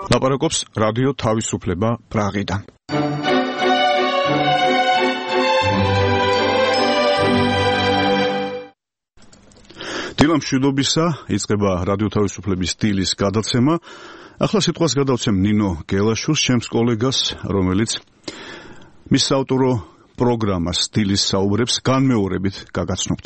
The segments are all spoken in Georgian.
ლაპარაკობს რადიო თავისუფლება პრაღიდან. დილა მშვიდობისა, იწყება რადიო თავისუფლების დილის გადაცემა. ახლა სიტყვას გადავცემ ნინო გელაშვილს, ჩემს კოლეგას, რომელიც მის საავტორო პროგრამას დილის საუბრებს განმეორებით გაგაცნობთ.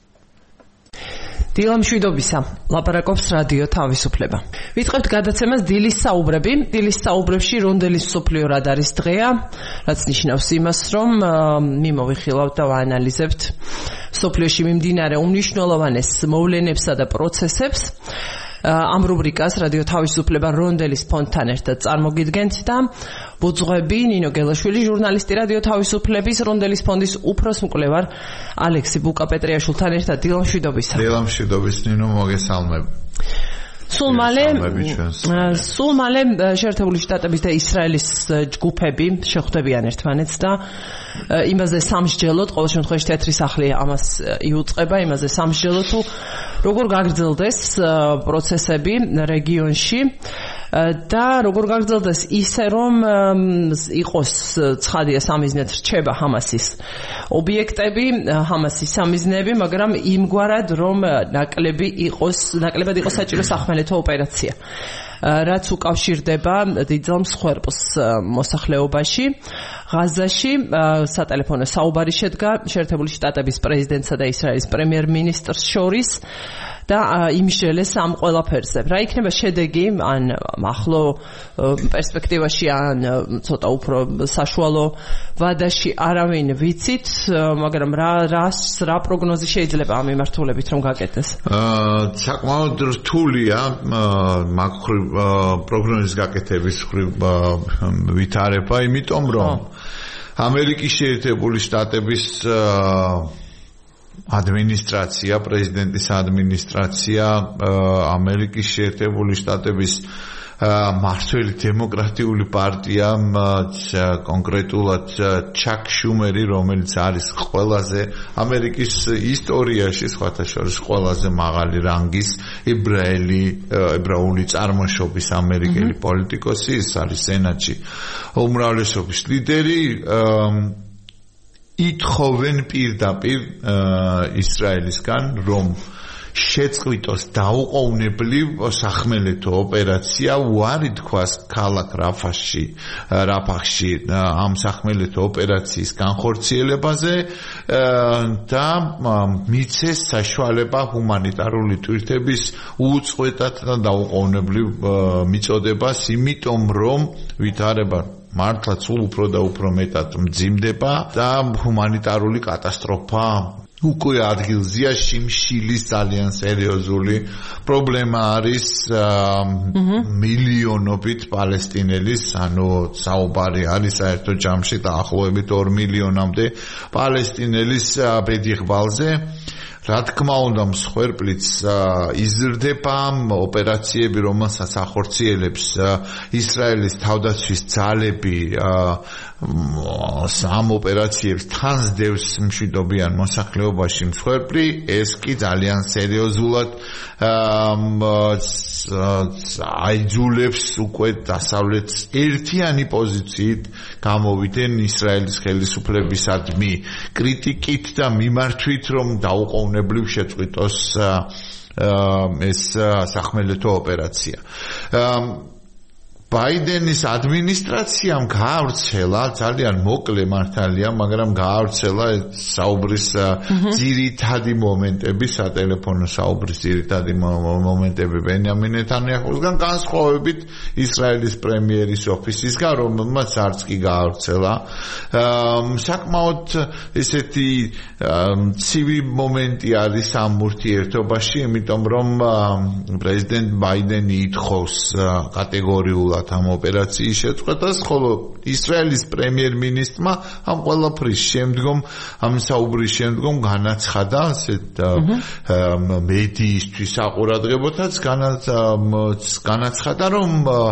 დილა მშვიდობისა, ლაპარაკობს რადიო თავისუფლება. ვიწყებთ გადაცემას დილის საუბრები. დილის საუბრებში რონდელის მსოფლიო რად არის დღეა, რაც ნიშნავს იმას, რომ მიმოვიხილავთ და ვაანალიზებთ მსოფლიოში მიმდინარე უმნიშვნელოვანეს მოვლენებსა და პროცესებს. ამ რუბრიკას რადიო თავისუფლება რონდელის ფონდთან ერთად წარმოგიდგენთ და ბუძღვები ნინო გელაშვილი, ჟურნალისტი რადიო თავისუფლების რონდელის ფონდის უფროს მკვლევარ ალექსი ბუკაპეტრიაშვილთან ერთად. დილა მშვიდობისა. დილა მშვიდობის ნინო, მოგესალმებ. სულ მალე შეერთებული შტატების და ისრაელის ჯგუფები შეხვდებიან ერთმანეთს და იმაზე სამსჯელოდ, ყოველ შემთხვევაში თეთრი სახლი ამას იუწყება, იმაზე სამსჯელოდ თუ როგორ გაგრძელდეს პროცესები რეგიონში და როგორ გაგრძელდეს ისე, რომ იყოს ცხადია სამიზნედ რჩება ჰამასის ობიექტები, ჰამასის სამიზნეები, მაგრამ იმგვარად, რომ ნაკლებად იყოს საჭირო სახმელეთო ოპერაცია, რაც უკავშირდება დიდძალ მსხვერპლს მოსახლეობაში. ღაზაში სატელეფონო საუბარი შედგა შეერთებული შტატების პრეზიდენტსა და ისრაელის პრემიერ-მინისტრს შორის და იმსჯელეს ამ ყველაფერზე. რა იქნება შედეგი, ან ახლო პერსპექტივაში, ან ცოტა უფრო საშუალო ვადაში, არავინ ვიცით, მაგრამ რა პროგნოზი შეიძლება ამ მიმართულებით რომ გაკეთდეს? საკმაოდ რთულია პროგნოზის გაკეთების ვითარება, იმიტომ რომ ამერიკის შეერთებული შტატების ადმინისტრაცია, პრეზიდენტის ადმინისტრაცია, ამერიკის შეერთებული შტატების მართველი დემოკრატიული პარტია, კონკრეტულად ჩაკ შუმერი, რომელიც არის ყველაზე ამერიკის ისტორიაში, სხვათა შორის ყველაზე მაღალი რანგის ებრაული წარმოშობის ამერიკელი პოლიტიკოსი, ის არის სენატში უმრავლესობის ლიდერი. ითხოვენ პირდაპირ ისრაელისგან, რომ შეწყვიტოს დაუყოვნებლივ სახმელეთო ოპერაცია, უარი თქვას ქალაქ რაფახში ამ სახმელეთო ოპერაციის განხორციელებაზე და მიცეს საშუალება ჰუმანიტარული ტვირთების უწყვეტად და დაუყოვნებლივ მიწოდებას, იმიტომ რომ ვითარება მართლა სულ უფრო და უფრო მეტად მძიმდება და ჰუმანიტარული კატასტროფა უკვე ადგილზეა. შიმშილის ძალიან სერიოზული პრობლემა არის მილიონობით პალესტინელის, ანუ საუბარი არის საერთო ჯამში დაახლოებით 2 მილიონამდე პალესტინელის ბედიღბალზე. რა თქმა უნდა, მსხვერპლიც იზრდება, ოპერაციები, რომელსაც ახორციელებს ისრაელის თავდაცვის ძალები, ამ ოპერაციებს თან სდევს მშვიდობიან მოსახლეობაში მსხვერპლი, ეს კი ძალიან სერიოზულად აიძულებს უკვე დასავლეთს ერთიანი პოზიციით გამოვიდნენ ისრაელის ხელისუფლებისადმი კრიტიკით და მიმართვით, რომ დაუყოვნებლივ შეწყვიტოს ეს სახმელეთო ოპერაცია. ბაიდენის ადმინისტრაციამ გაავრცელა, ძალიან მოკლე მართალია, მაგრამ გაავრცელა საუბრის ძირითადი მომენტები, სატელეფონო საუბრის ძირითადი მომენტები ბენიამინ ნეთანიაჰუსგან, განსხვავებით ისრაელის პრემიერის ოფისისგან, რომელმაც არც კი გაავრცელა. საკმაოდ ესეთი ცივი მომენტი არის ამ ურთიერთობაში, იმიტომ რომ პრეზიდენტ ბაიდენი ითხოვს კატეგორიულად ამ ოპერაციის შეწყვეტას, ხოლო ისრაელის პრემიერ-მინისტრმა ამ ყველაფრის შემდგომ, ამ საუბრის შემდგომ განაცხადა, მედიისთვის აყურადღებოდაც განაცხადა, რომ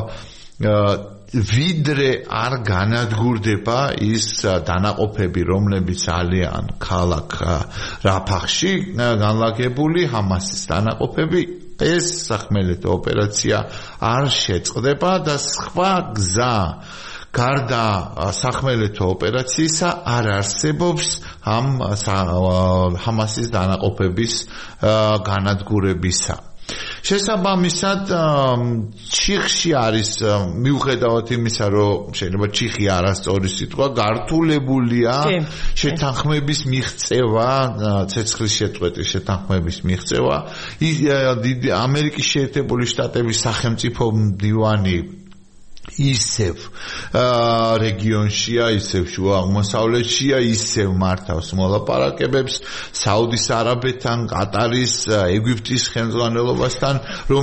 ვიდრე არ განადგურდება ის დანაყოფები, რომლებიც ალიან ქალაქ რაფახში განლაგებული ჰამასის დანაყოფები, ეს სახმელეთო ოპერაცია არ შეწყდება და სხვა გზა გარდა სახმელეთო ოპერაციისა არ არსებობს ამ ჰამასის დანაყოფების განადგურებისა. შესაბამისად ჩიხში არის მიუხედავად იმისა რომ შეიძლება ჩიხი არასწორი სიტყვა გართულებულია შეთანხმების მიღწევა ცეცხლის შეწყვეტის შეთანხმების მიღწევა ამერიკის შეერთებული შტატების სახელმწიფო მდივანი ისევ რეგიონშია, ისევ შუა აღმოსავლეთშია, ისევ მართავს მოლაპარაკებებს საუდის არაბეთთან, ყატარის, ეგვიპტის ხელმძღვანელობასთან, რომ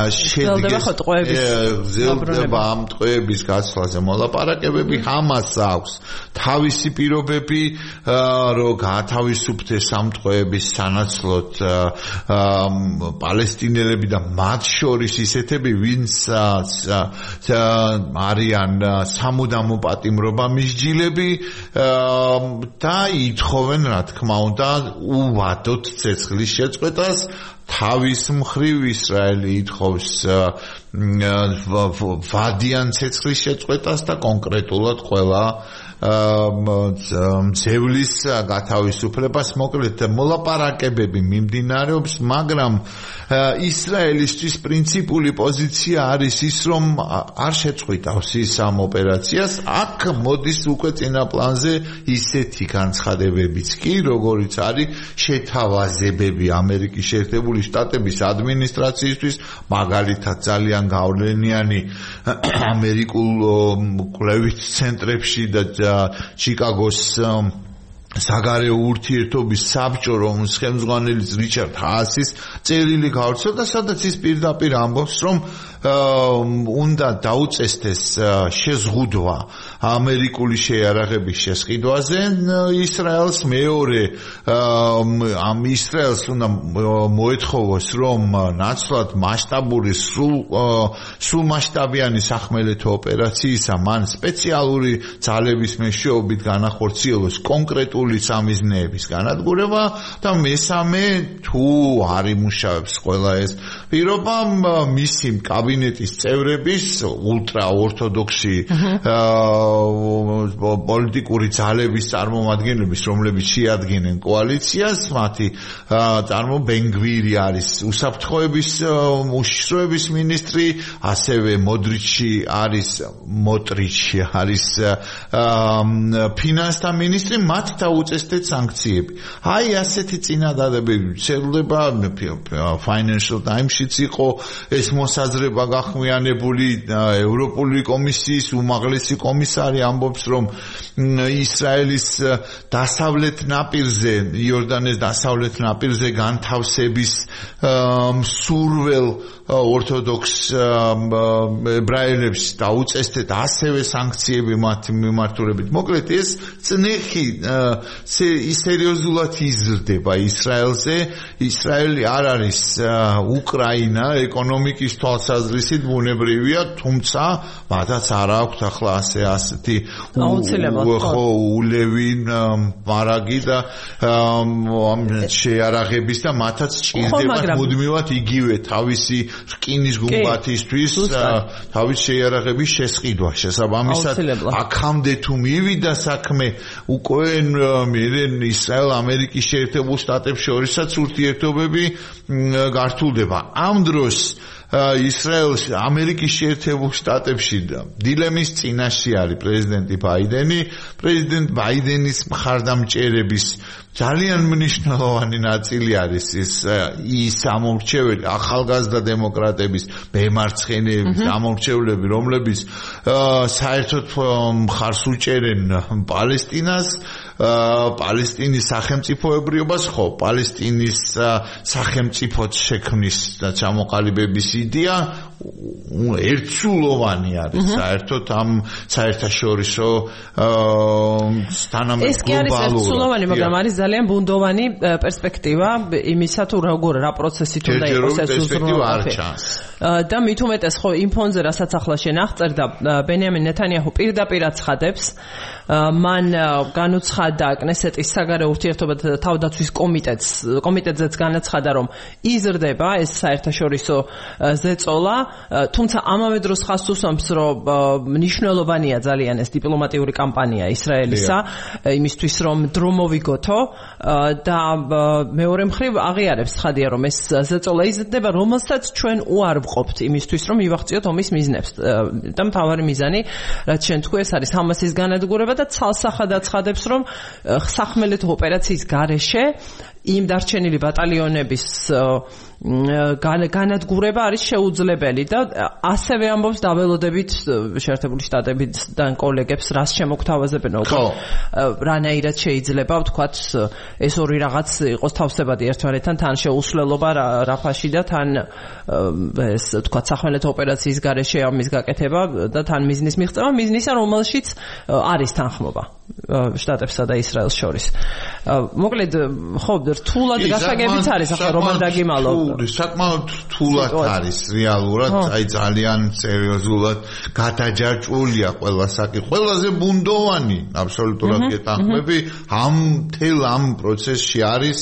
გრძელდება ამ ტყვეების გაცვლაზე მოლაპარაკებები. ჰამასს აქვს თავისი პირობები, რომ გაათავისუფლდეს ამ ტყვეების სანაცვლოდ პალესტინელები და მათ შორის ისეთები, ვინც არიან სამუდამო პატიმრობა მისჯილები და ითხოვენ რა თქმა უნდა უვადოთ ცეცხლის შეწყვეტას თავის მხრივ ისრაელი ითხოვს ვადიან ცეცხლის შეწყვეტას და კონკრეტულად ყველა ძევლის გათავისუფლებას მოკლედ მოლაპარაკებები მიმდინარეობს მაგრამ ისრაელისთვის პრინციპული პოზიცია არის ის რომ არ შეწყვიტავს ის ამ ოპერაციას აქ მოდის უკვე წინა პლანზე ისეთი განცხადებებიც კი როგორიც არის შეთავაზებები ამერიკის შეერთებული შტატების ადმინისტრაციისთვის მაგალითად ძალიან გავლენიანი ამერიკულ კვლევით ცენტრებში და ჩიკაგოს საგარეო ურთიერთობის საბჭო რომლის ხელმძღვანელი რიჩარდ ჰაასის წერილი გავრცელდა სადაც ის პირდაპირ ამბობს რომ უნდა დაუწესდეს შეზღუდვა ამერიკული შეიარაღების შესყიდვაზე ისრაელს მეორე ამ ისრაელს უნდა მოეთხოვოს რომ ნაცვლად მასშტაბური სრულ მასშტაბიანი სახმელეთო ოპერაციისა მან სპეციალური ძალების მეშვეობით განახორციელოს კონკრეტული სამიზნეების განადგურება და მესამე თუ არ იმუშავებს ყველა ეს პირობა მისი კაბინეტის წევრების ულტრაორთოდოქსი პოლიტიკური ძალების წარმომადგენლების რომლებიც შეადგენენ კოალიციას მათი ბენგვირი არის უსაფრთხოების უშიშროების მინისტრი ასევე მოტრიჩი არის ფინანსთა მინისტრი მათ დაუწესდეთ სანქციები აი ასეთი წინადადებები ვრცელდება Financial Times-შიც იყო ეს მოსაზრება გახმიანებული ევროპული კომისიის უმაღლესი კომისარი ამბობს რომ ისრაელის დასავლეთ ნაპირზე იორდანეს დასავლეთ ნაპირზე განთავსების მსურველ ორთოდოქს ებრაელებს დაუწესდეთ ასევე სანქციები მათი მიმართულებით მოკლედ ეს წნეხი სერიოზულად იზრდება ისრაელზე ისრაელი არ არის უკრაინა ეკონომიკის თვალსაზრისით ბუნებრივია თუმცა მათაც არ აქვთ ახლა ასეთი ულევი მარაგი და შეიარაღების და მათაც ჭირდებათ მუდმივად იგივე თავისი რკინის გუმბათისთვის თავის შეიარაღების შესყიდვა შესაბამისად აქამდე თუ მივიდა საქმე უკვე ისრაელ ამერიკის შეერთებულ შტატებს შორისაც ურთიერთობები გართულდება ამ დროს ისრაელს ამერიკის შეერთებულ შტატებში დილემის წინაშე არის პრეზიდენტი ბაიდენი პრეზიდენტ ბაიდენის მხარდამჭერების ძალიან მნიშვნელოვანი ნაწილი არის ის ამორჩეველი ახალგაზრდა დემოკრატების მემარცხენეების ამორჩევლები რომლებიც საერთოდ მხარს უჭერენ პალესტინას პალესტინის სახელმწიფოებრიობას ხო პალესტინის სახელმწიფოს შექმნის და ჩამოყალიბების იდეა ერთსულოვანი არის საერთოდ ამ საერთაშორისო თანამედროვე ეს კი არის ერთსულოვანი, მაგრამ არის ძალიან ბუნდოვანი პერსპექტივა იმისა თუ რა პროცესით უნდა იყოს ეს უზრუნველყოფი. და მით უმეტეს ხო იმ ფონზე რასაც ახლა შენ აღწერდა ბენიამინ ნეთანიაჰუ პირდაპირ აცხადებს მან განუცხადა კნესეტის საგარეო ურთიერთობათა თავდაცვის კომიტეტზეც განაცხადა რომ იზრდება ეს საერთაშორისო ზეწოლა, თუმცა ამავე დროს ხაზს უსვამს რომ მნიშვნელოვანია ძალიან ეს დიპლომატიური კამპანია ისრაელისა იმისთვის რომ დრო მოვიგოთო და მეორე მხრივ აღიარებს ცხადია რომ ეს ზეწოლა იზრდება რომელსაც ჩვენ უარ ვყოფთ იმისთვის რომ მივაღწიოთ ომის მიზნებს და მთავარი მიზანი რაც შენ თქვი ეს არის ჰამასის განადგურება და ცალსახად აცხადებს რომ სახმელეთო ოპერაციის გარეშე იმ დარჩენილი ბატალიონების განადგურება არის შეუძლებელი და ასევე ამბობს დაველოდებით შეერთებული შტატებიდან კოლეგებს რას შემოგთავაზებენ რანაირად შეიძლება ვთქვათ ეს ორი რაღაც იყოს თავსებადი ერთმანეთთან თან შეუსვლელობა რაფაში და თან ეს ვთქვათ სახმელეთო ოპერაციის გარეშე ამის გაკეთება და თან მიზნის მიღწევა მიზნისა რომელშიც არის თანხმობა შტატებსა და ისრაელს შორის მოკლედ ხო რთულად გასაგებიც არის ახლა რომან დაგიმალო საკმაოდ რთულად არის რეალურად აი ძალიან სერიოზულად გადაჯაჭვულია ყველა საკითხი ყველაზე ბუნდოვანი აბსოლუტურად გეტანხმები ამ თელ ამ პროცესში არის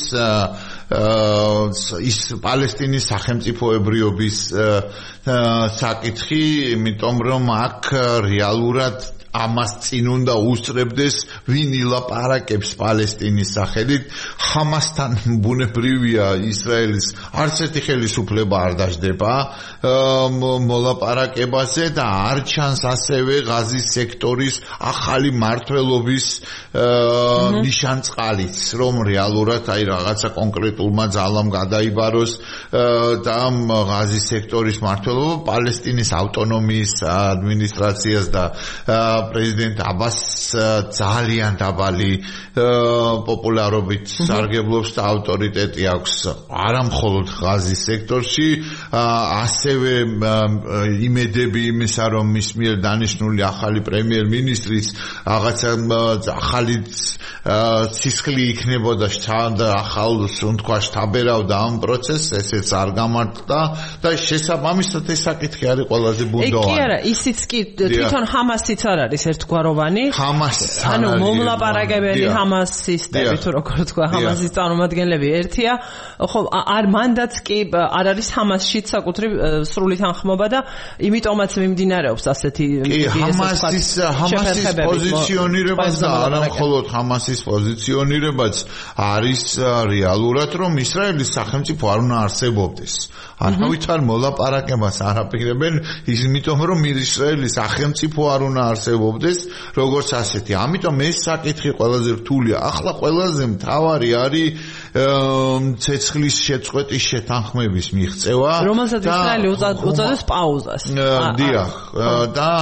ის პალესტინის სახელმწიფოებრიობის საკითხი იმიტომ რომ აქ რეალურად ამას წინ უნდა უსწრებდეს ვინ ილაპარაკებს პალესტინის სახელით ჰამასთან ბუნებრივია ისრაელის არც ერთი ხელისუფლება არ დაждდება მოლაპარაკებაზე და არ ჩანს ასევე ღაზის სექტორის ახალი მმართველობის ნიშანწყალიც რომ რეალურად აი რაღაცა კონკრეტულმა ძალამ გადაიბაროს და ღაზის სექტორის მმართველობა პალესტინის ავტონომიის ადმინისტრაციას და პრეზიდენტ აბას ძალიან დაბალი პოპულარობით სარგებლობს და ავტორიტეტი აქვს არა მხოლოდ ღაზის სექტორში ასევე იმედები იმისა რომ მის მიერ დანიშნული ახალი პრემიერ-მინისტრის რაღაცა ახალი სისხლი იქნებოდა და ახალ თქვა შტაბერავდა ამ პროცესს ესეც არ გამართდა და შესაბამისად ეს საკითხი არის ყველაზე ბუნდოვანი. კი არა ისიც კი თვითონ ჰამასიც არ არის ერთგვაროვანი. ანუ მომლაპარაკებელი ჰამასისტები თუ როგორ თქვა ჰამასის წარმომადგენლები ერთია. ხო არ მანდაც კი არ არის ჰამასშიც საკუთრივ სრული თანხმობა და იმიტომაც მიმდინარეობს ასეთი ჰამასის პოზიციონირებაც და არა მხოლოდ ჰამასის პოზიციონირებაც არის რეალურად რომ ისრაელის სახელმწიფო არ უნდა არსებობდეს. არავით არ მოლაპარაკებას არ აპირებენ იმიტომ რომ ისრაელის სახელმწიფო არ უნდა არსებობდეს როგორც ასეთი. ამიტომ ეს საკითხი ყველაზე რთულია. ახლა ყველაზე მთავარი არის ცეცხლის შეწყვეტის შეთანხმების მიღწევა რომელსაც ისრაელი უწოდებს პაუზას. დიახ და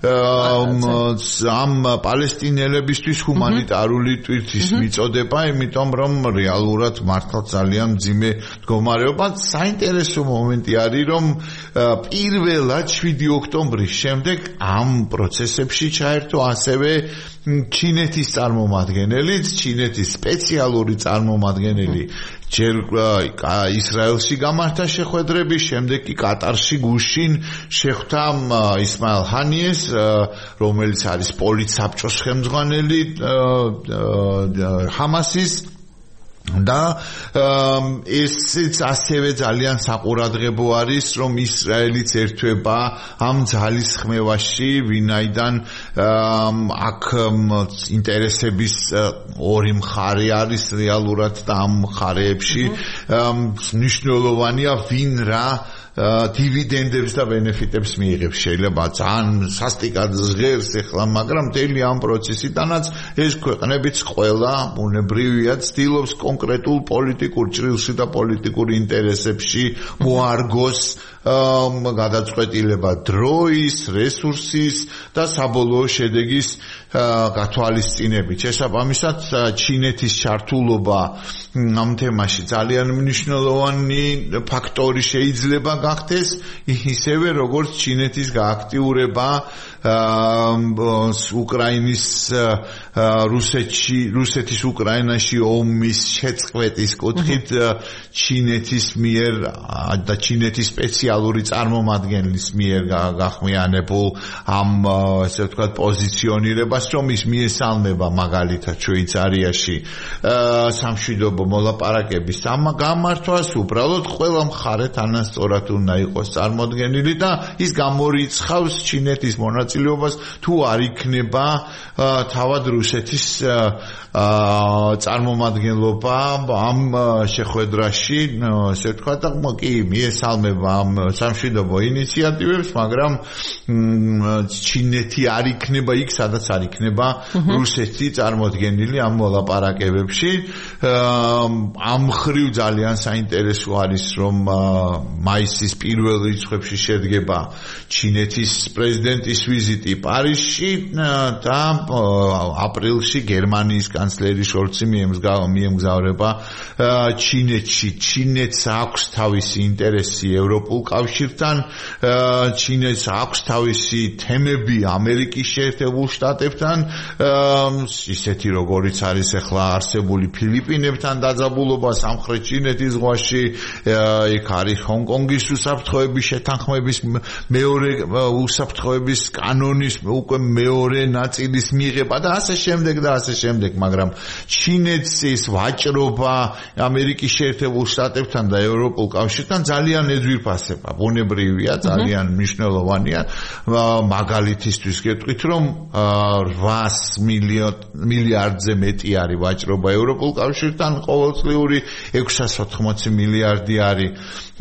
ამ პალესტინელებისთვის ჰუმანიტარული ტვირთის მიწოდება, იმიტომ რომ რეალურად მართლა ძალიან მძიმე მდგომარეობა. საინტერესო მომენტი არის, რომ პირველად 7 ოქტომბრის შემდეგ ამ პროცესებში ჩაერთო ასევე ჩინეთის წარმომადგენელიც, ჩინეთის სპეციალური წარმომადგენელი ჯერ ისრაელში გამართა შეხვედრები, შემდეგ კი კატარში გუშინ შეხვდა ისმაილ ჰანიეს, რომელიც არის პოლიტსაბჭოს ხელმძღვანელი ჰამასის და ესეც ასევე ძალიან საყურადღებო არის რომ ისრაელიც ერთვება ამ ძალის ხმევაში ვინაიდან აქ ინტერესების ორი მხარე არის რეალურად და ამ მხარეებში მნიშვნელოვანია ვინ რა დივიდენდებს და ბენეფიტებს მიიღებს. შეიძლება ძალიან სასტიკად ჟღერს ახლა, მაგრამ მთელი ამ პროცესიდანაც ეს ქვეყნებიც ყველა ბუნებრივია ცდილობს კონკრეტულ პოლიტიკურ ჭრილში და პოლიტიკურ ინტერესებში მოარგოს გადაწყვეტილება დროის, რესურსის და საბოლოო შედეგის გათვალისწინებით. შესაბამისად, ჩინეთის ჩართულობა ამ თემაში ძალიან მნიშვნელოვანი ფაქტორი შეიძლება გახდეს ისევე როგორც ჩინეთის გააქტიურება უკრაინის რუსეთის უკრაინაში ომის შეწყვეტის კუთხით ჩინეთის მიერ და ჩინეთის სპეციალური წარმომადგენლის მიერ გახმიანებულ ამ ესე ვთქვათ პოზიციონირებას რომ ის მიესალმება მაგალითად შვეიცარიაში სამშვიდობო მოლაპარაკების გამართვას უბრალოდ ყველა მხარე თანასწორად უნდა იყოს წარმოდგენილი და ის გამორიცხავს ჩინეთის მონაწილეობას თუ არ იქნება თავად რუსეთის წარმომადგენლობა ამ შეხვედრაში ესე ვთქვათ და კი მიესალმება ამ სამშვიდობო ინიციატივებს მაგრამ ჩინეთი არ იქნება იქ სადაც არ იქნება რუსეთი წარმოდგენილი ამ მოლაპარაკებებში ამ ხრივ ძალიან საინტერესო არის რომ მაისის პირველ რიცხვებში შედგება ჩინეთის პრეზიდენტის ვიზიტი პარიზში და აპრილში გერმანიის კანცლერი შოლცი მიემგზავრება ჩინეთში. ჩინეთს აქვს თავისი ინტერესი ევროპულ კავშირთან, ჩინეთს აქვს თავისი თემები ამერიკის შეერთებულ შტატებთან, ისეთი როგორიც არის ახლა არსებული ფილიპინებთან დაძაბულობა სამხრეთ ჩინეთის ზღვაში, იქ არის ჰონკონგის უსაფრთხოების შეთანხმების მეორე უსაფრთხოების კანონის უკვე მეორე ნაწილის მიღება და ასე შემდეგ, მაგრამ ჩინეთს ის ვაჭრობა ამერიკის შეერთებულ შტატებთან და ევროპულ კავშირთან ძალიან ეძვირფასება, ბუნებრივია, ძალიან მნიშვნელოვანია. მაგალითისთვის გეტყვით, რომ 800 მილიარდზე მეტი არის ვაჭრობა ევროპულ კავშირთან, ყოველწლიური 680 მილიარდი არის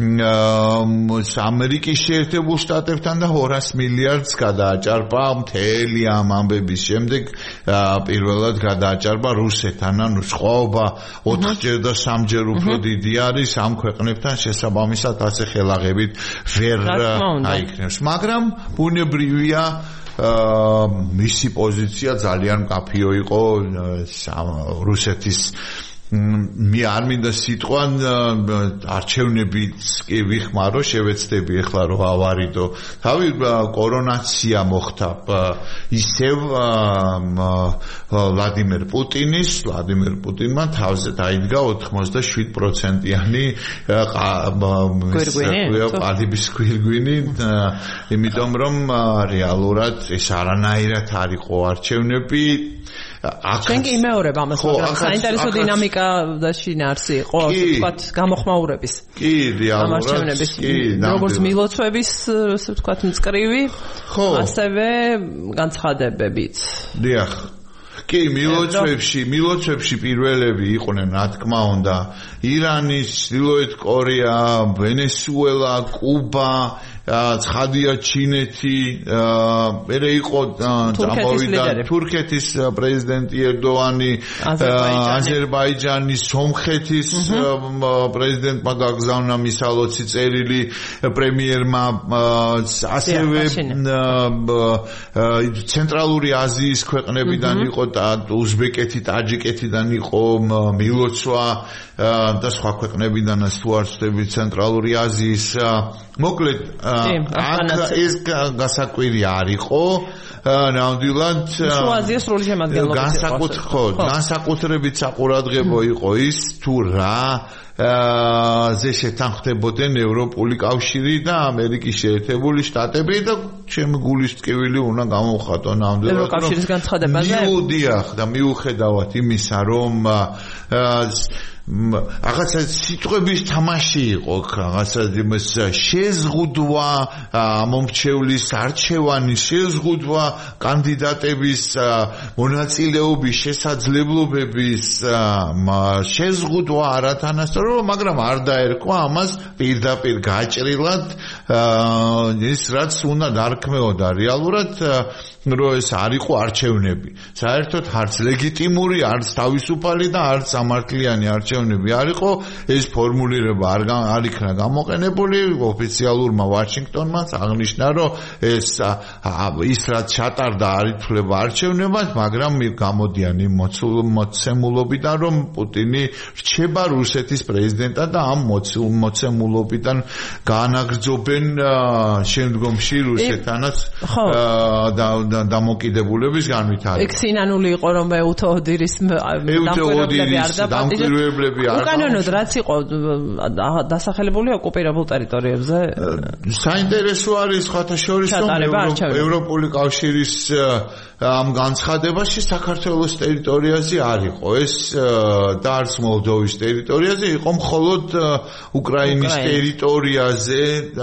ამერიკის შეერთებულ შტატებთან და 200 მილიარდს გადააჭარბა მთელი ამ ამბების შემდეგ პირველად გადააჭარბა რუსეთთან, ანუ სხვაობა 4ჯერ და 3ჯერ უფრო დიდი არის ამ ქვეყნებთან შესაბამისად ასე ხელაღებით ვერ აიქნებს. მაგრამ ბუნებრივია მისი პოზიცია ძალიან კაფიო იყო რუსეთის მე არ მინდა სიტყვა არჩევნებიც კი ვიხმარო შევეცდები ახლა რომ ავარიდო თავი კორონაცია მოხდა ისევ ვლადიმერ პუტინმა თავზე დაიდგა 87%-იანი ყალიბის გვირგვინი იმიტომ რომ რეალურად ეს არანაირად არ იყო არჩევნები ჩვენ კი იმეორებ ამას, მაგრამ საინტერესო დინამიკა და შინაარსი იყო, ვთქვათ, გამოხმაურების. კი, რეალურად. როგორც მილოცვების, ასე ვთქვათ, მწკრივი, ასევე განცხადებებიც. დიახ. კი, მილოცვებში პირველები იყვნენ, რა თქმა უნდა, ირანი, ჩრდილოეთ კორეა, ვენესუელა, კუბა, ცხადია ჩინეთი, მერე იყო ამოვიდა თურქეთის პრეზიდენტი ერდოანი, აზერბაიჯანის, სომხეთის პრეზიდენტმა გაგზავნა მისალოცი წერილი პრემიერმა, ასევე ცენტრალური აზიის ქვეყნებიდან იყო უზბეკეთი, ტაჯიკეთიდან იყო მილოცვა და სხვა ქვეყნებიდანაც თუ არ ვცდები ცენტრალური აზიის მოკლედ აქ ეს გასაკვირი არ იყო ნამდვილად შუა აზიას სრული შემადგენლობით განსაკუთრებით საყურადღებო იყო ის თუ რა ზე შეთანხმდებოდნენ ევროპული კავშირი და ამერიკის შეერთებული შტატები და ჩემი გულის ტკივილი უნდა გამოვხატო ნამდვილად ევროკავშირის განცხადებაზე და მიუხედავად იმისა რომ რაღაცა სიტყვების თამაში იყო, რაღაცა შეზღუდვა მომრჩევლის არჩევანის შეზღუდვა კანდიდატების მონაწილეობის შესაძლებლობების შეზღუდვა არათანასწორო, მაგრამ არ დაერქვა ამას პირდაპირ გაჭრილად ის რაც უნდა დარქმეოდა რეალურად რომ ეს არ იყო არჩევნები. საერთოდ არც ლეგიტიმური, არც თავისუფალი და არც სამართლიანი არჩევნები არჩევნები არ იყო, ეს ფორმულირება არ იქნა გამოყენებული, ოფიციალურმა ვაშინგტონმაც აღნიშნა, რომ ის რაც ჩატარდა არ ითვლება არჩევნებად, მაგრამ გამოდიან იმ მოცემულობიდან, რომ პუტინი რჩება რუსეთის პრეზიდენტად და ამ მოცემულობიდან განაგრძობენ შემდგომში რუსეთანაც დამოკიდებულების განვითარება. ეგ სინანული იყო, რომ მეუთო ოდირის დამკვირვებლები არ უკანონოდ რაც იყო დასახელებული ოკუპირებულ ტერიტორიებზე? საინტერესო არის ხათა შორის, რომ ევროპული კავშირის ამ განცხადებაში საქართველოს ტერიტორიაზე არ იყო. ეს და არც მოლდოვის ტერიტორიაზე იყო, მხოლოდ უკრაინის ტერიტორიაზე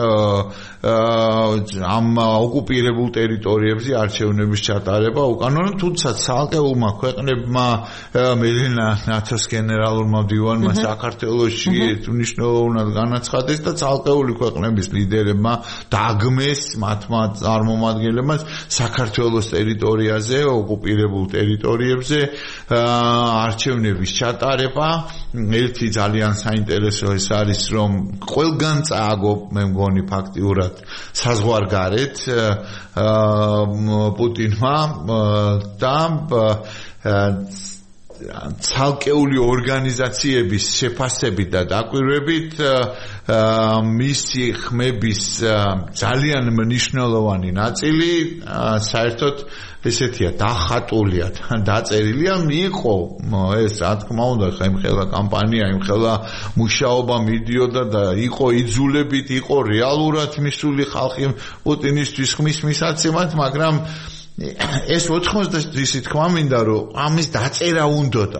ამ ოკუპირებულ ტერიტორიებზე არჩევნების ჩატარება უკანონო, თუმცა ცალკეულმა ქვეყნებმა მელენა ნატოს გენერალურმა მდივანმა საქართველოში მნიშვნელოვნად განაცხადეს და ცალკეული ქვეყნების ლიდერებმა დაგმეს მათმა წარმომადგენლებმა საქართველოს ტერიტორიაზე, ოკუპირებულ ტერიტორიებზე არჩევნების ჩატარება. ერთი ძალიან საინტერესო ეს არის, რომ ყველგან წააგო, მე მგონი ფაქტიურად საზღვარგარეთ პუტინმა და ცალკეული ორგანიზაციების შეფასებით და დაკვირვებით მისი ხმების ძალიან მნიშვნელოვანი ნაწილი საერთოდ ესეთია დახატულია, დაწერილია, იყო ეს რა თქმა უნდა, ხემხელა კამპანია, იმხელა მუშაობა მიდიოდა და იყო იძულებით, იყო რეალურად მისული ხალხი პუტინისთვის ხმის მისაცემად, მაგრამ ეს 80-ისი თქმა მინდა, რომ ამის დაწერა უნდოდა.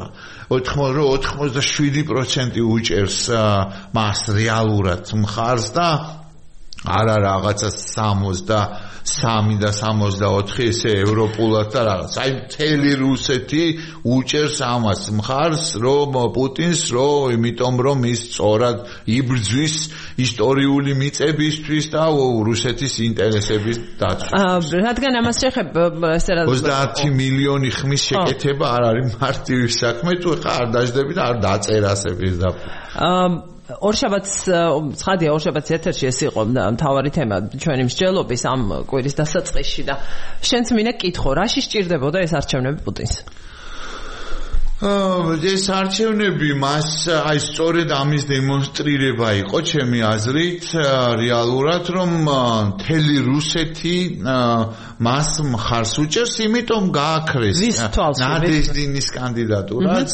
87% უჭერს მას რეალურად მხარს და არა რაღაცა 63 და 64 ესე ევროპულად და რაღაც. აი მთელი რუსეთი უჭერს ამას მხარს, რომ პუტინს, იმიტომ რომ ის სწორად იბრძვის ისტორიული მიწებისთვის და რუსეთის ინტერესების დაცვისთვის. რადგან ამას შეხება 30 მილიონი ხმის შეკეთება არ არის მარტივი საქმე, თუ ხა არ დაждები და არ დაწერას პირდაპირ. ორშაბათს ცხადია, ორშაბათს ეთერში ეს იყო მთავარი თემა ჩვენი მსჯელობის ამ კვირის დასაწყისში და შენც მინდა კითხო, რაში სჭირდებოდა ეს არჩევნები პუტინს? ეს არჩევნები მას აი სწორედ ამის დემონსტრირება იყო ჩემი აზრით, რეალურად რომ მთელი რუსეთი მას მხარს უჭერს, იმიტომ გააქრეს ნადეჟდინის კანდიდატურაც,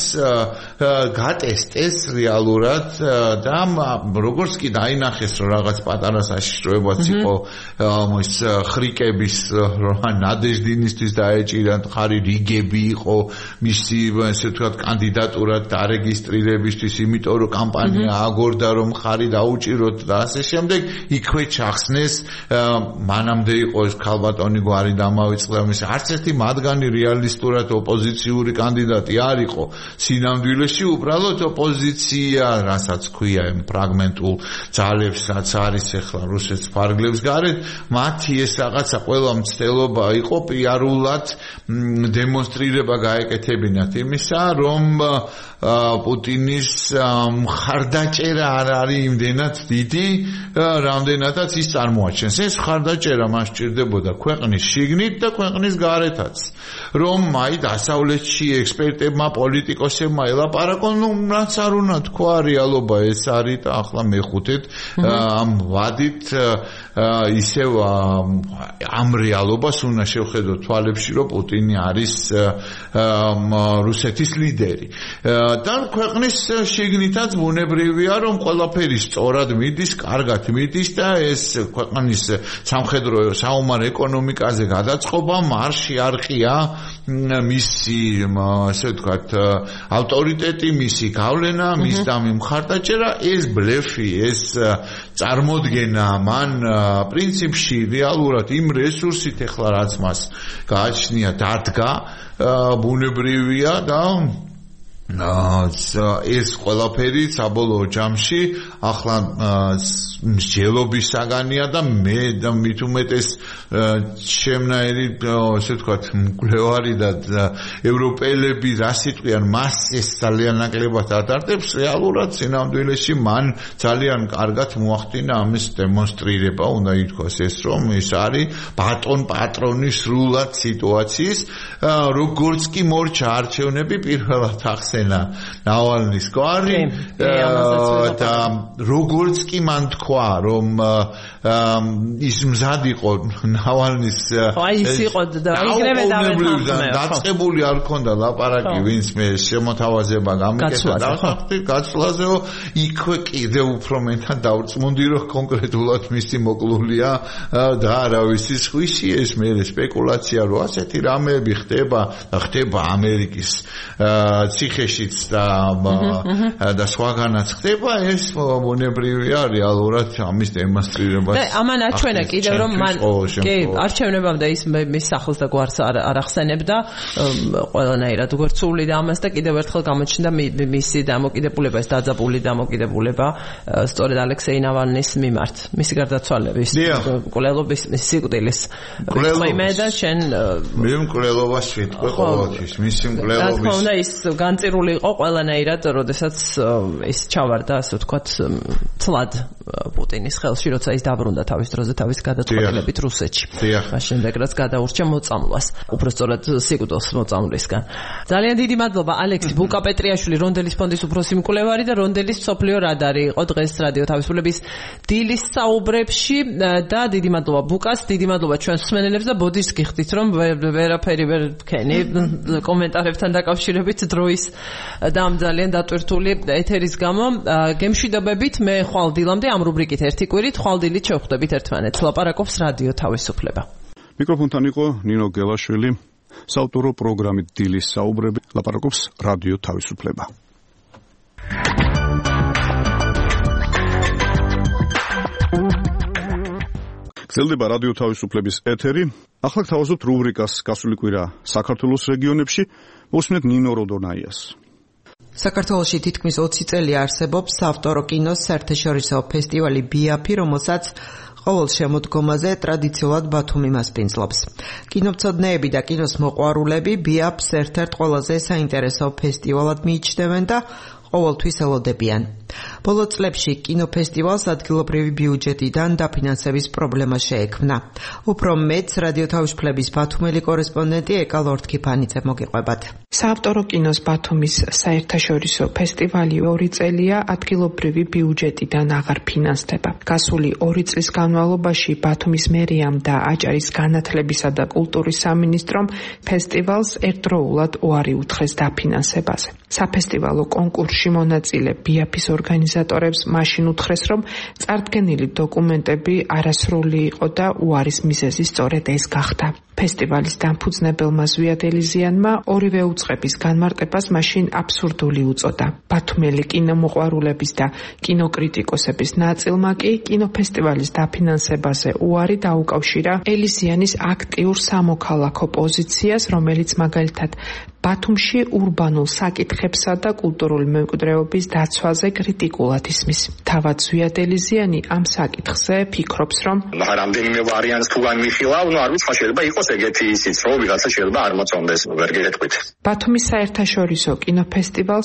გატესტეს რეალურად და როგორც კი დაინახეს, რომ რაღაც პატარა საშიშროებაც იყო ის ხრიკების ნადეჟდინისთვის დაეჭირა ხარი რიგები იყო მისი ესე ვთქვათ კანდიდატურად დარეგისტრირებისთვის, იმიტომ რომ კამპანია აგორდა რომ ხარი დაუჭიროთ და ასე შემდეგ, იქვე ჩახსნეს მანამდე იყო ეს ქალბატონი გვარი დამავიწყდა მის არც ერთი მათგანი რეალისტურად ოპოზიციური კანდიდატი არ იყო სინამდვილეში, უბრალოდ ოპოზიცია, რასაც ქვია იმ ფრაგმენტულ ძალებს, რაც არის ახლა რუსეთის ფარგლებს გარეთ, მათი ეს რაღაცა ყველა მცდელობა იყო პიარულად დემონსტრირება გაეკეთებინათ იმისა, რომ პუტინის მხარდაჭერა არ არის იმდენად დიდი, რამდენადაც ის წარმოაჩენს. ეს მხარდაჭერა მას სჭირდებოდა ქვეყნის შიგნით და ქვეყნის გარეთაც. რომ აი დასავლეთში ექსპერტებმა, პოლიტიკოსებმა ელაპარაკონ, რაც არ უნდა თქვა, რეალობა ეს არის და ახლა მეხუთეთ ამ ვადით ისევ ამ რეალობას უნდა შევხედოთ თვალებში, რომ პუტინი არის რუსეთის ლიდერი. და ქვეყნის შიგნითაც ბუნებრივია, რომ ყველაფერი სწორად მიდის, კარგად მიდის და ეს ქვეყნის სამხედრო საომარ ეკონომიკაზე გადაწყობა მარში არ ყია მისი, ასე ვთქვათ, ავტორიტეტი, მისი გავლენა, მის და მხარდაჭერა, ეს ბლეფი, ეს წარმოდგენა მან პრინციპში რეალურად იმ რესურსით ახლა რაც მას გააჩნია დადგა, ბუნებრივია და ეს ყველაფერი საბოლოო ჯამში ახლა მსჯელობის საგანია და მე და მით უმეტეს შემნაირი ესე ვთქვათ მკვლევარი და ევროპელები რას იტყვიან მას ეს ძალიან ნაკლებად ატარებს რეალურად სინამდვილეში მან ძალიან კარგად მოახდინა ამის დემონსტრირება უნდა ითქვას ეს რომ ეს არის ბატონ პატრონის სრულად სიტუაციის როგორც კი მორჩა არჩევნები პირველად ახსენა ნავალნის გვარი და როგორც კი მან თქვა რომ ის მზად იყო ნავალნის ის იყო და იგრევე დაწყებული არ ქონდა ლაპარაკი ვინც მე შემოთავაზება გამიკეთა და გაცვლაზეო იქვე კიდე უფრო მენთან დავრწმუნდი რომ კონკრეტულად მისი მოკლულია და რა ვიცი სხვისი ეს მე სპეკულაცია რომ ასეთი რამეები ხდება ამერიკის ციხეშიც და სხვაგანაც ხდება ეს მონებრივია რეალურად ამის დემონსტრირება და ამან აჩვენა კიდევ რომ მან კი არჩევნებამდე ის მის სახლს და გვარს არ ახსენებდა ყველანაირად უგორცული და ამას და კიდევ ერთხელ გამოჩნდა მისი დამოკიდებულება ეს დაძაბული დამოკიდებულება სწორედ ალექსეი ნავალნის მიმართ მისი გარდაცვალების მკვლელობის სიკვდილის რწმენე და შენ მე მკვლელობას ვიტყვი ყოველთვის მისი მკვლელობის რა თქმა ის განწირული იყო ყველანაირად როდესაც ის ჩავარდა ასე ვთქვათ ცლად პუტინის ხელში როცა ის დაბრუნდა თავის დროზე თავის გადაწყვეტილებით რუსეთში მას შემდეგ რაც გადაურჩა მოწამვლას უბრალოდ სიკვდილს მოწამვლისგან ძალიან დიდი მადლობა ალექსი ბუკაპეტრიაშვილი რონდელის ფონდის უფროსი მკვლევარი და რონდელის სოფლიო რადარი იყო დღეს რადიო თავისუფლების დილის საუბრებში და დიდი მადლობა ბუკას დიდი მადლობა ჩვენს მსმენელებს და ბოდიშს გიხდით რომ ვერაფერი ვერ ვქენი კომენტარებთან დაკავშირებით დროის და ამ ძალიან დატვირთული ეთერის გამო გემშვიდობებით მე ხვალ დილამდე ამ რუბრიკით ერთი კვირით ხვალ დილით შევხვდებით ერთმანეთს ლაპარაკობს რადიო თავისუფლება მიკროფონთან იყო ნინო გელაშვილი საავტორო პროგრამით დილის საუბრები ლაპარაკობს რადიო თავისუფლება გრძელდება რადიო თავისუფლების ეთერი ახლა გთავაზობთ რუბრიკას გასული კვირა საქართველოს რეგიონებში მოსმენთ ნინო როდონაიას საქართველოში თითქმის 20 წელი არსებობს საავტორო კინოს საერთაშორისო ფესტივალი ბიაფი, რომელსაც ყოველ შემოდგომაზე ტრადიციულად ბათუმი მასპინძლობს. კინომცოდნეები და კინოს მოყვარულები ბიაფს ერთ-ერთ ყველაზე საინტერესო ფესტივალად მიიჩნევენ და ყოველთვის ელოდებიან. ბოლო წლებში კინოფესტივალს ადგილობრივი ბიუჯეტიდან დაფინანსების პრობლემა შეექმნა. უფრო მეც რადიო თავისუფლების ბათუმელი კორესპონდენტი ეკა ლორთქიფანიძე მოგიყვებათ. საავტორო კინოს ბათუმის საერთაშორისო ფესტივალი 2 წელია ადგილობრივი ბიუჯეტიდან აღარ ფინანსდება. გასული 2 წლის განმავლობაში ბათუმის მერიამ და აჭარის განათლებისა და კულტურის სამინისტრომ ფესტივალს ერთდროულად უარი უთხრეს დაფინანსებაზე. საფესტივალო კონკურსში მონაწილე ბიაფის ორგანიზატორებს მაშინ უთხრეს, რომ წარდგენილი დოკუმენტები არასრული იყო და უარის მიზეზი სწორედ ეს გახდა. ფესტივალის დამფუძნებელმა ზვიად ელიზიანმა ორივე უწყების განმარტებას მაშინ აბსურდული უწოდა. ბათუმელი კინომოყვარულების და კინოკრიტიკოსების ნაწილმა კი კინოფესტივალის დაფინანსებაზე უარი დაუკავშირა ელიზიანის აქტიურ სამოქალაქო პოზიციას, რომელიც მაგალითად ბათუმში ურბანულ საკითხებსა და კულტურული მემკვიდრეობის დაცვაზე კრიტიკულად ისმის. თავად ზვიად ელიზიანი ამ საკითხზე ფიქრობს, რომ რამდენიმე ვარიანტს თუ განვიხილავ, არ ვიცი, შეიძლება იყოს ეგეთი ისიც, რომ ვიღაცა შეიძლება არ მოწონდეს, ვერ გეტყვით. ბათუმის საერთაშორისო კინოფესტივალს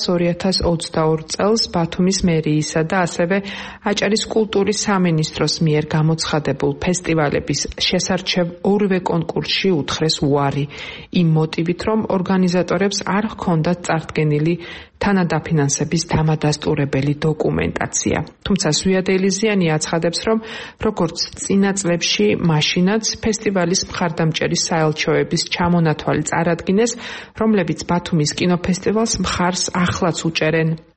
2022 წელს ბათუმის მერიისა და ასევე აჭარის კულტურის სამინისტროს მიერ გამოცხადებულ ფესტივალების შესარჩევ ორივე კონკურსში უთხრეს უარი, იმ მოტივით, რომ ორგანიზატორებს არ ჰქონდათ წარდგენილი თანადაფინანსების დამადასტურებელი დოკუმენტაცია. თუმცა ზვიად ელიზიანი აცხადებს, რომ როგორც წინა წლებში, მაშინაც ფესტივალის მხარდამჭერი საელჩოების ჩამონათვალი წარადგინეს, რომლებიც ბათუმის კინოფესტივალს მხარს ახლაც უჭერენ.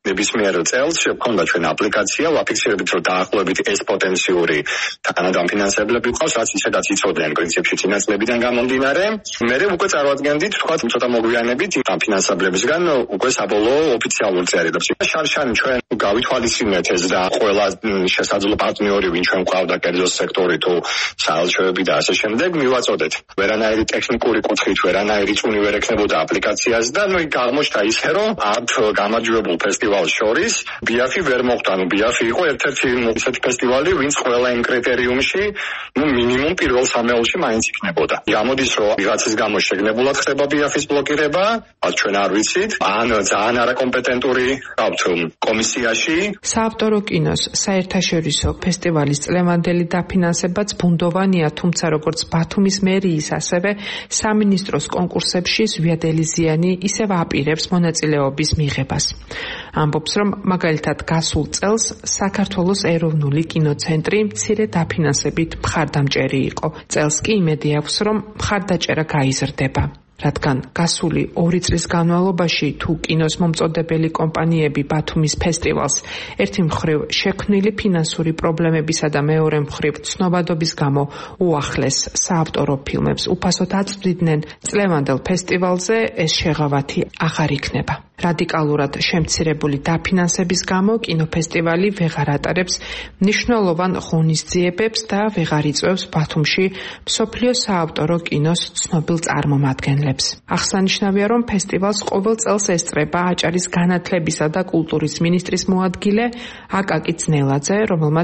ნებისმიერ წელს შეგვქონდა ჩვენ აპლიკაცია, ვაფიქსირებით, რომ დაახლოებით ეს პოტენციური თანადამფინანსებლები ყავს, რაც ისედაც იცოდნენ პრინციპში წინასწრებიდან გამომდინარე. მე უკვე წარვადგენდით, თქვა, ცოტა მოგვიანებით ამ ფინანსებლებისგან უკვე საბოლოო ოფიციალურ წერილებს. შარშანი ჩვენ გავითვალისწინეთ ეს და ყველა შესაძლო პარტნიორი, ვინ ჩვენ გვყავდა კერძო სექტორი თუ საელჩოები და ასე შემდეგ, მივაწოდეთ. ვერანაირი ტექნიკური კუთხით, ვერანაირი წუნი ვერ ექნებოდა აპლიკაციას და გამოჩნდა ისე, რომ ართ გამარჯვებულ ფესტივალს შორის ბიაფი ვერ მოხვდა. ბიაფი იყო ერთ-ერთი ისეთი ფესტივალი, ვინც ყველა იმ კრიტერიუმში მინიმუმ პირველ სამეულში მაინც იქნებოდა. გამოდის, რომ ვიღაცის გამო შეგნებულად ხდება ბიაფის ბლოკირება, რაც ჩვენ არ ვიცით, ან ძალიან არაკომპეტენტური ყავთ კომისიაში. საავტორო კინოს საერთაშორისო ფესტივალის წლევანდელი დაფინანსებაც ბუნდოვანია, თუმცა როგორც ბათუმის მერიის, ასევე სამინისტროს კონკურსებში ზვიად ელიზიანი ისევ აპირებს მონაწილეობის მიღებას. ამბობს, რომ მაგალითად გასულ წელს საქართველოს ეროვნული კინოცენტრი მცირე დაფინანსებით მხარდამჭერი იყო. წელს კი იმედი აქვს, რომ მხარდაჭერა გაიზრდება. რადგან გასული 2 წლის განმავლობაში თუ კინოს მომწოდებელი კომპანიები ბათუმის ფესტივალს ერთი მხრივ შექმნილი ფინანსური პრობლემებისა და მეორე მხრივ ცნობადობის გამო უახლეს საავტორო ფილმებს უფასოდ აწვდიდნენ, წლევანდელ ფესტივალზე ეს შეღავათი აღარ იქნება. რადიკალურად შემცირებული დაფინანსების გამო კინოფესტივალი ვეღარ ატარებს მნიშვნელოვან ღონისძიებებს და ვეღარ იწვევს ბათუმში მსოფლიო საავტორო კინოს ცნობილ წარმომადგენლებს. აღსანიშნავია, რომ ფესტივალს ყოველ წელს ესწრება აჭარის განათლებისა და კულტურის მინისტრის მოადგილე აკაკი ძნელაძე, რომელმაც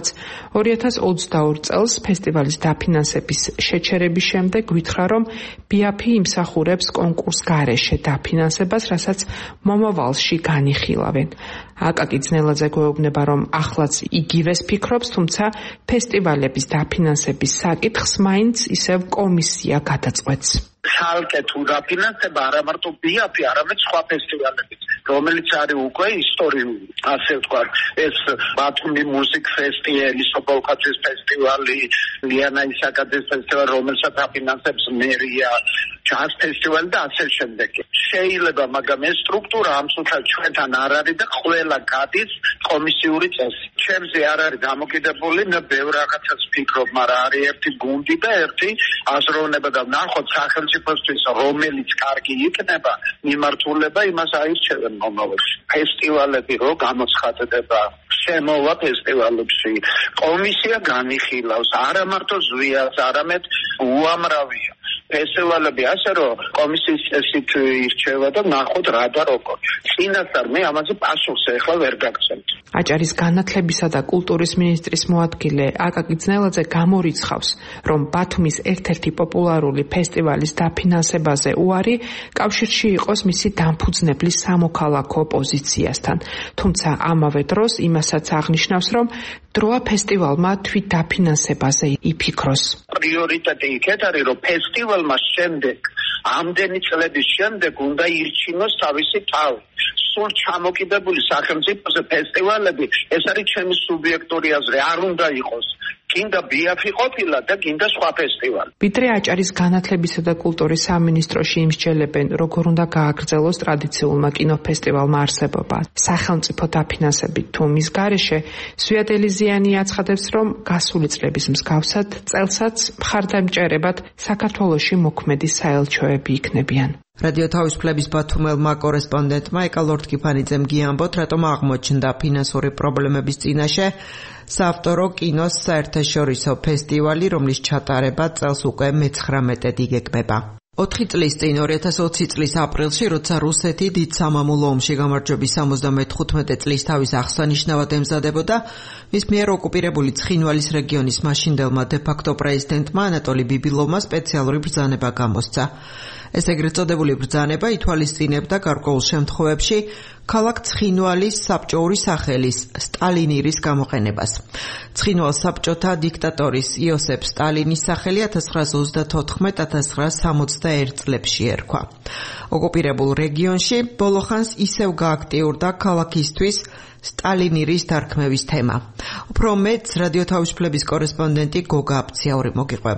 2022 წელს ფესტივალის დაფინანსების შეჩერების შემდეგ გითხრა, რომ ბიაფი იმსახურებს კონკურს გარეშე დაფინანსებას, რასაც მომავალში განიხილავენ. აკაკი ძნელაძე გვეუბნება, რომ ახლაც იგივეს ფიქრობს, თუმცა ფესტივალების დაფინანსების საკითხს მაინც ისევ კომისია გადაწყვეტს. ცალკე თუ დაფინანსება არა მარტო ბიაფი, არამედ სხვა ფესტივალებიც, რომელიც არის უკვე ისტორიული, ასე ვთქვათ, ეს ბათუმი მუსიკ ფესტივალი, სოფოლკაცის ფესტივალი, ლიანა ისაკაძის ფესტივალი, რომელსაც აფინანსებს მერია, ჯაზ ფესტივალი და ასე შემდეგ. შეიძლება, მაგრამ ეს სტრუქტურა ამ სულთან ჩვენთან არ არის და ყველა გადის კომისიური წესი. ჩემზე არ არის დამოკიდებული, მე ბევრ რაღაცას ვფიქრობ, მაგრამ არის ერთი გუნდი და ერთი აზროვნება და ნახოთ სახელმწიფოსთვის რომელიც კარგი იქნება, მიმართულება იმას აირჩევენ მომავალში. ფესტივალები რო გამოცხადდება, შემოვა ფესტივალებში, კომისია განიხილავს, არა მარტო ზვიას, არამედ უამრავია. ფესტივალები ასე რომ კომისიის წესით ირჩევა და ნახოთ რა და როგორ. წინასწარ მე ამაზე პასუხს ახლა ვერ გაგცემთ. აჭარის განათლებისა და კულტურის მინისტრის მოადგილე აკაკი ძნელაძე გამორიცხავს, რომ ბათუმის ერთ-ერთი პოპულარული ფესტივალის დაფინანსებაზე უარი კავშირში იყოს მისი დამფუძნებლის სამოქალაქო პოზიციასთან. თუმცა ამავე დროს იმასაც აღნიშნავს, რომ დროა ფესტივალმა თვით დაფინანსებაზე იფიქროს. პრიორიტეტი იქეთ არის, რომ ფესტივალმა შემდეგ, ამდენი წლების შემდეგ უნდა ირჩინოს თავისი თავი. სულ ჩამოკიდებული სახელმწიფოზე ფესტივალები, ეს არის ჩემი სუბიექტური აზრი, არ უნდა იყოს. გინდა ბიაფი ყოფილა და გინდა სხვა ფესტივალი. ვიდრე აჭარის განათლებისა და კულტურის სამინისტროში იმსჯელებენ, როგორ უნდა გააგრძელოს ტრადიციულმა კინოფესტივალმა არსებობა. სახელმწიფო დაფინანსებით თუ მის გარეშე, ზვიად ელიზიანი აცხადებს, რომ გასული წლების მსგავსად წელსაც მხარდამჭერებად საქართველოში მოქმედი საელჩოები იქნებიან. რადიო თავისუფლების ბათუმელმა კორესპონდენტმა ეკა ლორდ-კიფანიძემ გიამბოთ, რატომ აღმოჩნდა ფინანსური პრობლემების წინაშე საავტორო კინოს საერთაშორისო ფესტივალი, რომლის ჩატარება წელს უკვე მე-19-ად იგეგმება. 4 წლის წინ 2020 წლის აპრილში, როცა რუსეთი დიდ სამამულო ომში გამარჯვების 75 წლის თავის აღსანიშნავად ემზადებოდა, მის მიერ ოკუპირებული ცხინვალის რეგიონის მაშინდელმა დე-ფაქტო პრეზიდენტმა ანატოლი ბიბილოვმა სპეციალური ბრძანება გამოსცა. ეს ეგრეთ წოდებული ბრძანება ითვალისწინებდა გარკვეულ შემთხვევებში ქალაქ ცხინვალის საბჭოური სახელის სტალინირის გამოყენებას. ცხინვალს საბჭოთა დიქტატორის იოსებ სტალინის სახელი 1934-1961 წლებში ერქვა. ოკუპირებულ რეგიონში ბოლოხანს ისევ გააქტიურდა ქალაქისთვის სტალინირის დარქმევის თემა. უფრო მეტს რადიო თავისუფლების კორესპონდენტი გოგა აფციაური მოგიყვებათ.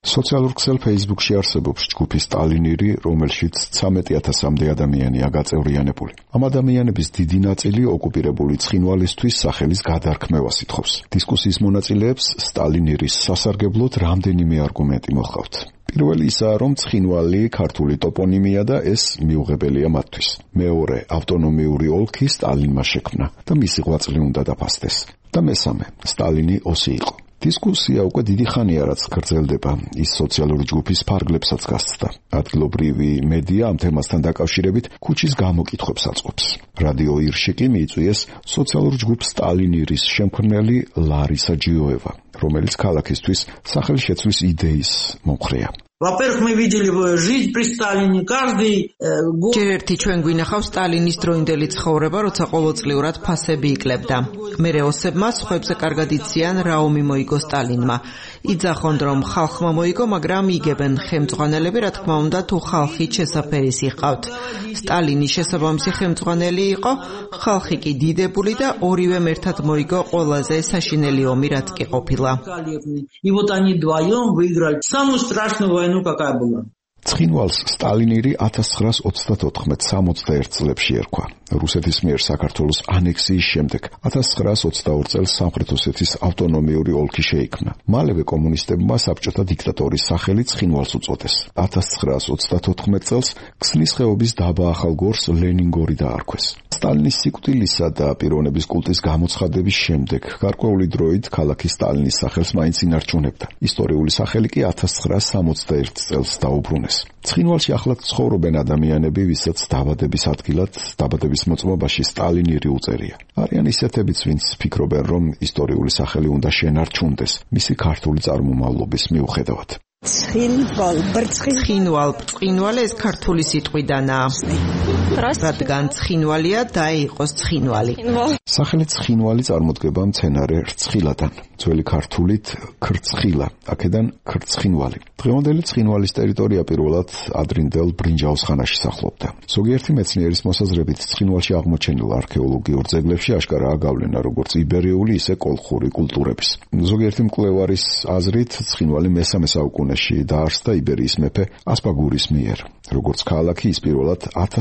სოციალურ ქსელ Facebook-ში არსებობს ჯგუფი სტალინირი, რომელშიც 13,000-მდე ადამიანია გაწევრიანებული. ამ ადამიანების დიდი ნაწილი ოკუპირებული ცხინვალისთვის სახელის გადარქმევას ითხოვს. დისკუსიის მონაწილეებს სტალინირის სასარგებლოდ რამდენიმე არგუმენტი მოჰყავთ. პირველი ისაა, რომ ცხინვალი ქართული ტოპონიმია და ეს მიუღებელია მათთვის. მეორე, ავტონომიური ოლქი სტალინმა შექმნა და მისი ღვაწლი უნდა დაფასდეს. და მესამე, სტალინი ოსი იყო. დისკუსია უკვე დიდი ხანია რაც გრძელდება, ის სოციალური ჯგუფის ფარგლებსაც გასცდა. ადგილობრივი მედია ამ თემასთან დაკავშირებით ქუჩის გამოკითხვებს აწყობს. რადიო ირში კი მიიწვიეს სოციალურ ჯგუფ სტალინირის შემქმნელი ლარისა ჯიოევა, რომელიც ქალაქისთვის სახელშეცვლის იდეის მომხრეა. Во-первых, мы видели жизнь при Сталине. Каждый год... ჯერ ერთი ჩვენ გვინახავს სტალინის დროინდელი ცხოვრება, როცა ყოველწლიურად ფასები იკლებდა. მერე ოსებმა სხვებზე კარგად იციან რა ომი მოიგო სტალინმა. იძახონ, რომ ხალხმა მოიგო, მაგრამ იგებენ ხელმძღვანელები, რა თქმა უნდა, თუ ხალხი შესაფერის იყავთ. სტალინი შესაბამისი ხელმძღვანელი იყო, ხალხი კი დიდებული და ორივემ ერთად მოიგო ყველაზე საშინელი ომი, რაც კი ყოფილა. И вот они вдвоем выиграли самую страшную войну, какая была. ცხინვალს სტალინირი 1934-61 წლებში ერქვა. რუსეთის მიერ საქართველოს ანექსიის შემდეგ 1922 წელს სამხრეთ ოსეთის ავტონომიური ოლქი შეიქმნა. მალევე კომუნისტებმა საბჭოთა დიქტატორის სახელი ცხინვალს უწოდეს. 1934 წელს ქსნის ხეობის დაბა ახალგორს ლენინგორი დაარქვეს. სტალინის სიკვდილისა და პიროვნების კულტის გამოცხადების შემდეგ გარკვეული დროით ქალაქი სტალინის სახელს მაინც ინარჩუნებდა. ისტორიული სახელი კი 1961 წელს დაუბრუნეს. ცხინვალში ახლად ცხოვრობენ ადამიანები, ვისაც დაბადების ადგილად, დაბადების მოწმობაში სტალინირი უწერია. არიან ისეთებიც, ვინც ფიქრობენ, რომ ისტორიული სახელი უნდა შენარჩუნდეს მისი ქართული წარმომავლობის მიუხედავად. ცხინვალ ეს ქართული სიტყვიდანაა. რადგან ცხინვალია და იყოს ცხინვალი. სახელი ცხინვალი წარმოდგება მცენარე რცხილადან. ძველი ქართულით ქრცხილა, აქედან ქრცხინვალი. დღევანდელი ცხინვალის ტერიტორია პირველად ადრინდელ ბრინჯაოს ხანაში სახლობდა. ზოგიერთი მეცნიერის მოსაზრებით ცხინვალში აღმოჩენილ არქეოლოგიურ ძეგლებში აშკარაა გავლენა როგორც იბერიული, ისე კოლხური კულტურების. ზოგიერთი მკვლევარის აზრით ცხინვალი მე-3 საუკუნეში დაარსდა იბერიის მეფე ასპაგურის მიერ. როგორც ქალაქი ის პირველად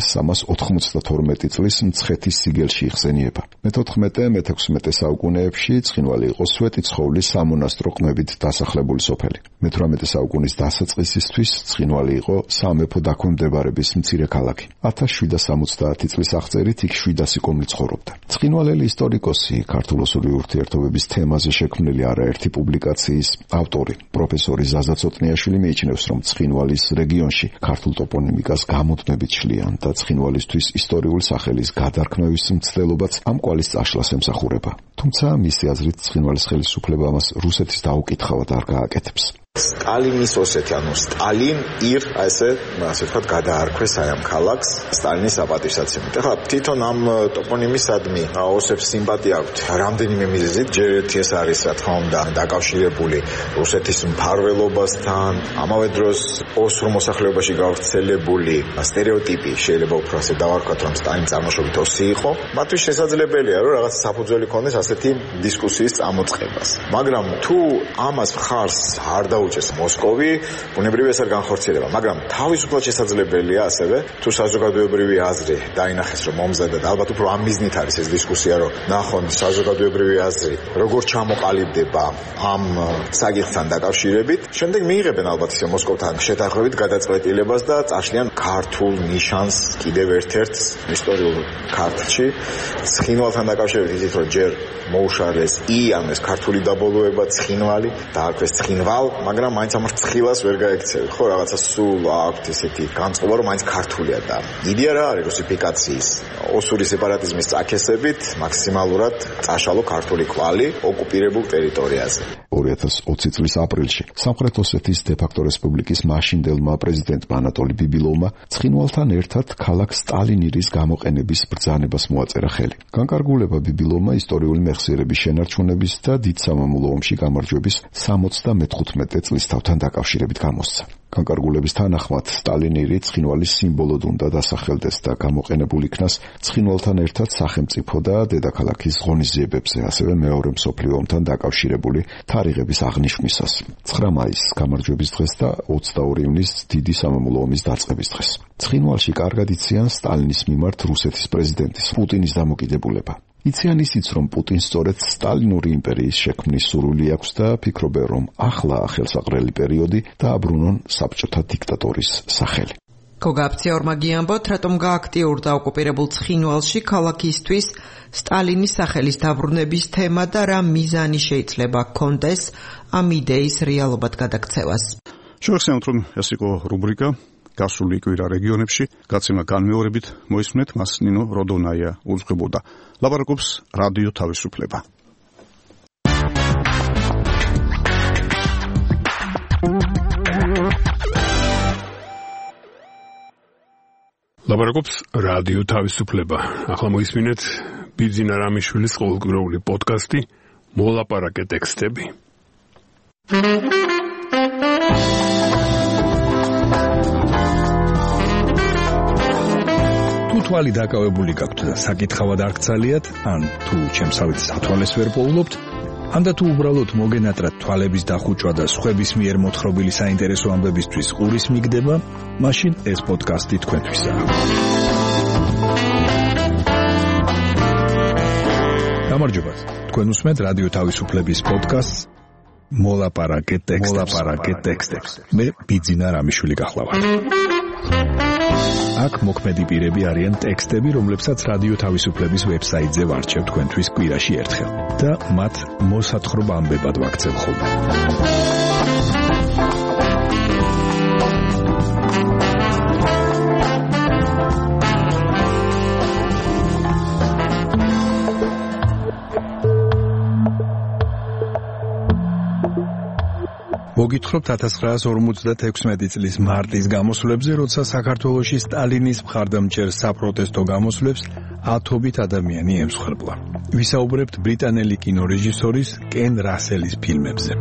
1392 წლის მცხეთის სიგელში იხსენიება. მე-14-მე-16 საუკუნეებში ცხინვალი იყო სვეტიცხოვლის სამონასტრო ყმებით დასახლებული სოფელი. მე-18 საუკუნის დასაწყისისთვის ცხინვალი იყო სამეფო დაქვემდებარების მცირე ქალაქი. 1770 წლის აღწერით იქ 700 კომლი ცხოვრობდა. ცხინვალელი ისტორიკოსი, ქართულ-ოსური ურთიერთობების თემაზე შექმნილი არაერთი პუბლიკაციის ავტორი, პროფესორი ზაზა ცოტნიაშვილი მიიჩნევს, რომ ცხინვალის რეგიონში ქართულ ტოპონიმიკას გამუდმებით შლიან და ცხინვალისთვის ისტორიული სახელის გადარქმევის მცდელობაც ამ კვალის წაშლას ემსახურება. თუმცა მისი აზრით ცხინვალის ხელისუფლება ამას რუსეთის დაუკითხავად არ გააკეთებს. სტალინის ოსეთი, ანუ სტალინ ირ, ასე ვთქვათ, გადაარქვეს აი ამ ქალაქს სტალინის აპატივსაცემად. ეხლა თვითონ ამ ტოპონიმისადმი ოსებს სიმპათია აქვთ რამდენიმე მიზეზით. ჯერ ერთი ეს არის, რა თქმა უნდა, დაკავშირებული რუსეთის მფარველობასთან, ამავე დროს ოსურ მოსახლეობაში გავრცელებული სტერეოტიპი, შეიძლება უფრო ასე დავარქვათ, რომ სტალინი წარმოშობით ოსი იყო. მათთვის შესაძლებელია, რომ რაღაც საფუძველი ქონდეს ასეთი დისკუსიის წამოწყებას. მაგრამ თუ ამას ხარს არ დაუჭეს მოსკოვი, ბუნებრივია ეს არ განხორციელება, მაგრამ თავისუფლად შესაძლებელია ასევე, თუ საზოგადოებრივი აზრი დაინახეს, რომ მომზადდა, ალბათ უფრო ამ მიზნით არის ეს დისკუსია, რომ ნახონ საზოგადოებრივი აზრი, როგორ ჩამოყალიბდება ამ საკითხთან დაკავშირებით. შემდეგ მიიღებენ ალბათ ისე მოსკოვთან შეთანხმებით გადაწყვეტილებას და წაშლიან ქართულ ნიშანს კიდევ ერთ-ერთ ისტორიულ ქართლში. ცხინვალთან დაკავშირებით იცით, რომ ჯერ მოუშარეს ი, ანუ ეს ქართული დაბოლოება ცხინვალი, დაარქვეს ცხინვალ, მაგრამ მაინც ამ რცხილას ვერ გაექცევი, ხო, რაღაცა სულ აქვთ ესეთი განწყობა, რომ მაინც ქართულია და იდეა რა არის რუსიფიკაციის, ოსური სეპარატიზმის წაქესებით მაქსიმალურად წაშალო ქართული კვალი ოკუპირებულ ტერიტორიაზე. 2020 წლის ապრილში სამხრეთ ოსეთის დე-ფაქტო რესპუბლიკის მაშინდელმა პრეზიდენტმა ანატოლი ბიბილოვმა ცხინვალთან ერთად ქალაქ სტალინირის გამოყენების ბრძანებას მოაწერა ხელი. განკარგულება ბიბილოვმა ისტორიული მეხსიერების შენარჩუნების და დიდ სამამულო ომში გამარჯვების 75 წლის თავთან დაკავშირებით გამოსცა. განკარგულების თანახმად სტალინი ცხინვალის სიმბოლოდ უნდა დასახელდეს და გამოყენებულ იქნას ცხინვალთან ერთად სახელმწიფო და დედაქალაქის ღონისძიებებზე, ასევე მეორე მსოფლიო ომთან დაკავშირებული თარიღების აღნიშვნისას. 9 მაისს გამარჯვების დღეს და 22 ივნისს დიდი სამამულო ომის დაწყების დღეს. ცხინვალში კარგად იციან სტალინის მიმართ რუსეთის პრეზიდენტის პუტინის დამოკიდებულება. იციან ისიც, რომ პუტინს სწორედ სტალინური იმპერიის შექმნის სურვილი აქვს და ფიქრობენ, რომ ახლა ხელსაყრელი პერიოდი დააბრუნონ საბჭოთა დიქტატორის სახელი. გოგაფცია ორმაგიანბოთ, რატომ გააქტიურდა ოკუპირებულ ცხინვალში ქალაქისთვის სტალინის სახელის დაბრუნების თემა და რა მიზანი შეიძლება ჰქონდეს ამ იდეის რეალობად გადაქცევას. შევახსენოთ, რომ ეს იყო რუბრიკა გასული კვირა რეგიონებში, გაცემა განმეორებით მოისმენთ, მას ნინო როდონაია უძღვებოდა. ლაპარაკობს რადიო თავისუფლება. ლაპარაკობს რადიო თავისუფლება. ახლა მოისმინეთ ბიძინა რამიშვილის ყოველკვირეული პოდკასტი მოლაპარაკე ტექსტები. თუ თვალი დაკავებული გაქვთ და საკითხავად არ გცალიათ, ან თუ ჩემსავით სათვალეს ვერ პოულობთ, ან და თუ უბრალოდ მოგენატრათ თვალების დახუჭვა და სხვების მიერ მოთხრობილი საინტერესო ამბებისთვის ყურის მიგდება, მაშინ ეს პოდკასტი თქვენთვისაა. გამარჯობათ. თქვენ უსმენთ რადიო თავისუფლების პოდკასტს მოლაპარაკე ტექსტებს. მე ბიძინა რამიშვილი გახლავართ. აქ მოქმედი პირები არიან ტექსტები, რომლებსაც რადიო თავისუფლების ვებსაიტზე ვარჩევ თქვენთვის კვირაში ერთხელ და მათ მოსათხრობ ამბებად ვაქცევ ხოლმე. მოგითხრობთ 1956 წლის მარტის გამოსვლებზე, როცა საქართველოში სტალინის მხარდამჭერ საპროტესტო გამოსვლებს ათობით ადამიანი ემსხვერპლა. ვისაუბრებთ ბრიტანელი კინორეჟისორის კენ რასელის ფილმებზე.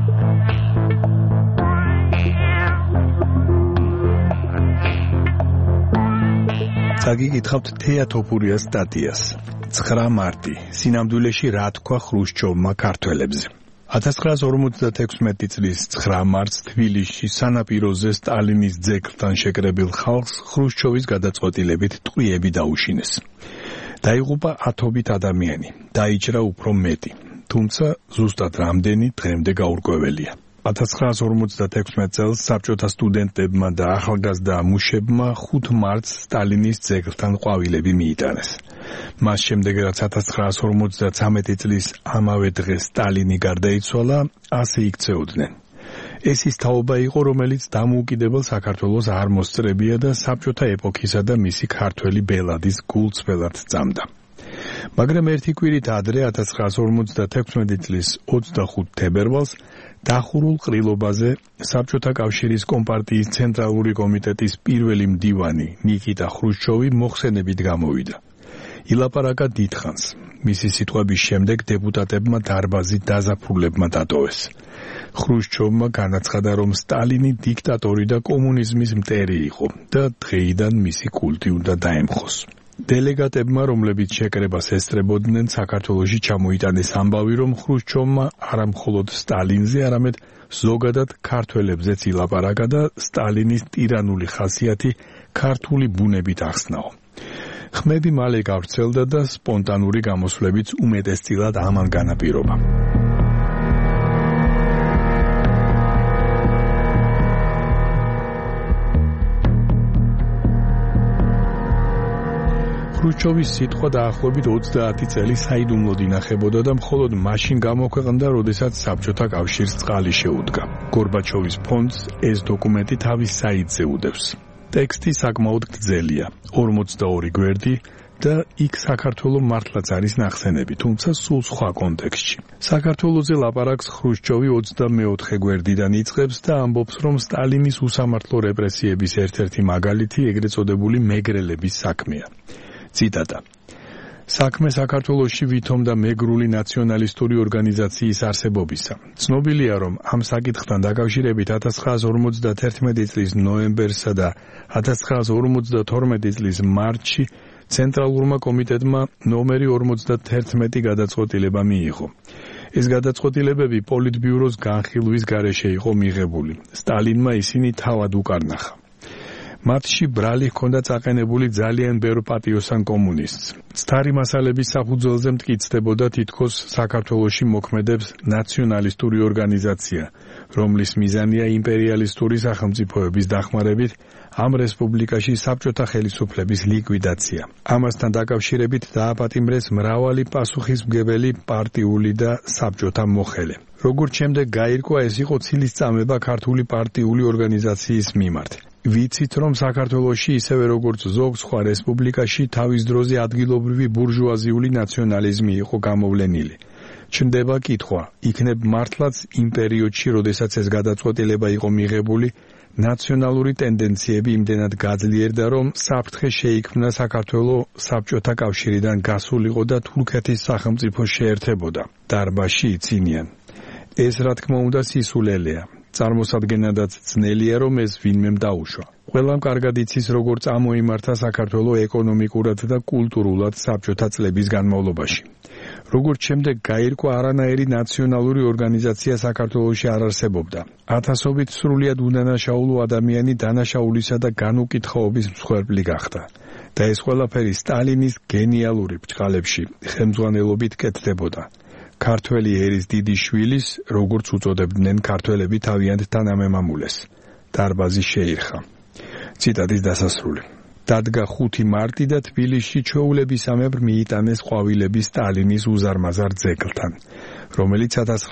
წაგიკითხავთ თეატოფურიას სტატიას. 9 მარტი. სინამდვილეში რა თქვა ხრუშჩოვმა ქართველებზე. 1956 წლის 9 მარტს თბილისში სანაპიროზე სტალინის ძეგლთან შეკრებილ ხალხს ხრუშჩოვის გადაწყვეტილებით ტყვიები დაუშინეს. დაიღუპა ათობით ადამიანი, დაიჭრა უფრო მეტი, თუმცა ზუსტად რამდენი დღემდე გაურკვეველია. 1956 წელს საბჭოთა სტუდენტებმა და ახალგაზრდა მუშებმა 5 მარტს სტალინის ძეგლთან ყვავილები მიიტანეს. მას შემდეგ, რაც 1953 წლის ამავე დღეს სტალინი გარდაიცვალა, ასე იქცეოდნენ. ეს ის თაობა იყო, რომელიც დამოუკიდებელ საქართველოს არ მოსწრებია და საბჭოთა ეპოქისა და მისი ქართველი ბელადის გულწრფელად წამდა. მაგრამ ერთი კვირით ადრე 1956 წლის 25 თებერვალს დახურულ ყრილობაზე საბჭოთა კავშირის კომპარტიის ცენტრალური კომიტეტის პირველი მდივანი ნიკიტა ხრუშჩოვი მოხსენებით გამოვიდა. ილაპარაკა დიდხანს. მისი სიტყვების შემდეგ დეპუტატებმა დარბაზი დაზაფხულებმა დატოვეს. ხრუშჩოვმა განაცხადა, რომ სტალინი დიქტატორი და კომუნიზმის მტერი იყო და დღეიდან მისი კულტი უნდა დაემხოს. დელეგატებმა, რომლებიც შეკრებას ესწრებოდნენ, საქართველოში ჩამოიტანეს ამბავი, რომ ხრუშჩოვმა არა მხოლოდ სტალინზე, არამედ ზოგადად ქართველებზეც ილაპარაკა და სტალინის ტირანული ხასიათი ქართული ბუნებით ახსნაო. ხმები მალე გავრცელდა და სპონტანური გამოსვლებიც უმეტესწილად ამან განაპირობა. ხრუშჩოვის სიტყვა დაახლოებით 30 წელი საიდუმლოდ ინახებოდა და მხოლოდ მაშინ გამოქვეყნდა, როდესაც საბჭოთა კავშირს წყალი შეუდგა. გორბაჩოვის ფონდს ეს დოკუმენტი თავის საიტზე უდევს. ტექსტი საკმაოდ გრძელია, 42 გვერდი და იქ საქართველოს მართლაც არის ნახსენები, თუმცა სულ სხვა კონტექსტში. საქართველოზე ლაპარაკს ხრუშჩოვი 24 გვერდიდან იწყებს და ამბობს, რომ სტალინის უსამართლო რეპრესიების ერთ-ერთი მაგალითი ეგრეთ წოდებული მეგრელების საქმეა. ციტატა: საქმე საქართველოში ვითომ და მეგრული ნაციონალისტური ორგანიზაციის არსებობისა. ცნობილია, რომ ამ საკითხთან დაკავშირებით 1951 წლის ნოემბერსა და 1952 წლის მარტში ცენტრალურმა კომიტეტმა ნომერი 51 გადაწყვეტილება მიიღო. ეს გადაწყვეტილებები პოლიტბიუროს განხილვის გარეშე იყო მიღებული. სტალინმა ისინი თავად უკარნახა. მათში ბრალი ჰქონდა წაყენებული ძალიან ბევრ პატიოსან კომუნისტს. ცთარი მასალების საფუძველზე მტკიცდებოდა თითქოს საქართველოში მოქმედებს ნაციონალისტური ორგანიზაცია, რომლის მიზანია იმპერიალისტური სახელმწიფოების დახმარებით ამ რესპუბლიკაში საბჭოთა ხელისუფლების ლიკვიდაცია. ამასთან დაკავშირებით დააპატიმრეს მრავალი პასუხისმგებელი პარტიული და საბჭოთა მოხელე. როგორც შემდეგ გაირკვა, ეს იყო ცილისწამება ქართული პარტიული ორგანიზაციის მიმართ. ვიცით, რომ საქართველოში ისევე როგორც ზოგ სხვა რესპუბლიკაში თავის დროზე ადგილობრივი ბურჟუაზიული ნაციონალიზმი იყო გამოვლენილი. ჩნდება კითხვა, იქნებ მართლაც იმ პერიოდში, როდესაც ეს გადაწყვეტილება იყო მიღებული, ნაციონალური ტენდენციები იმდენად გაძლიერდა, რომ საფრთხე შეიქმნა საქართველო საბჭოთა კავშირიდან გასულიყო და თურქეთის სახელმწიფო შეერთებოდა. დარბაზში იცინიან. ეს რა თქმა უნდა სისულელეა. წარმოსადგენადაც ძნელია, რომ ეს ვინმემ დაუშვა. ყველამ კარგად იცის, როგორც ამოიმართა საქართველო ეკონომიკურად და კულტურულად საბჭოთა წლების განმავლობაში. როგორც შემდეგ გაირკვა, არანაირი ნაციონალური ორგანიზაცია საქართველოში არ არსებობდა. ათასობით სრულიად უდანაშაულო ადამიანი დანაშაულისა და განუკითხაობის მსხვერპლი გახდა. და ეს ყველაფერი სტალინის გენიალური ბრჭყალებში ხელმძღვანელობით კეთდებოდა. ქართველი ერის დიდი შვილის, როგორც უწოდებდნენ ქართველები თავიანთ თანამემამულეს. დარბაზი შეირხა. ციტატის დასასრული. დადგა 5 მარტი და თბილისში ჩვეულებისამებრ მიიტანეს ყვავილები სტალინის უზარმაზარ ძეგლთან, რომელიც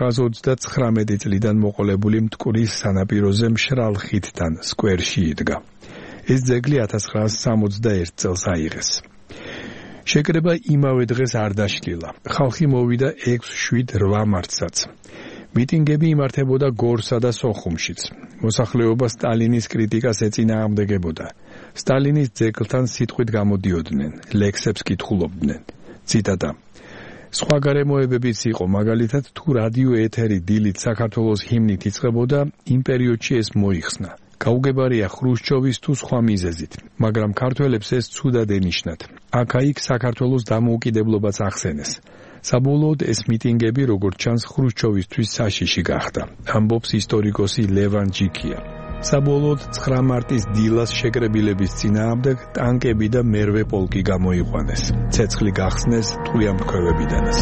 1939 წლიდან მოყოლებული მტკვრის სანაპიროზე მშრალ ხიდთან სკვერში იდგა. ეს ძეგლი 1961 წელს აიღეს. შეკრება იმავე დღეს არ დაშლილა. ხალხი მოვიდა 6-7-8 მარტსაც. მიტინგები იმართებოდა გორსა და სოხუმშიც. მოსახლეობა სტალინის კრიტიკას ეწინააღმდეგებოდა. სტალინის ძეგლთან სიტყვით გამოდიოდნენ, ლექსებს კითხულობდნენ. ციტატა. სხვა გარემოებებიც იყო, მაგალითად, თუ რადიო ეთერი დილით საქართველოს ჰიმნით იწყებოდა, იმ პერიოდში ეს მოიხსნა. გაუგებარია ხრუშჩოვის თუ სხვა მიზეზით, მაგრამ ქართველებს ეს ცუდად ენიშნათ. აქა-იქ საქართველოს დამოუკიდებლობაც ახსენეს. საბოლოოდ ეს მიტინგები, როგორც ჩანს, ხრუშჩოვისთვის საშიში გახდა. ამბობს ისტორიკოსი ლევან ჯიქია. საბოლოოდ 9 მარტის დილას შეკრებილების წინააღმდეგ ტანკები და მერვე პოლკი გამოიყვანეს. ცეცხლი გახსნეს ტყვიამფრქვევებიდანაც.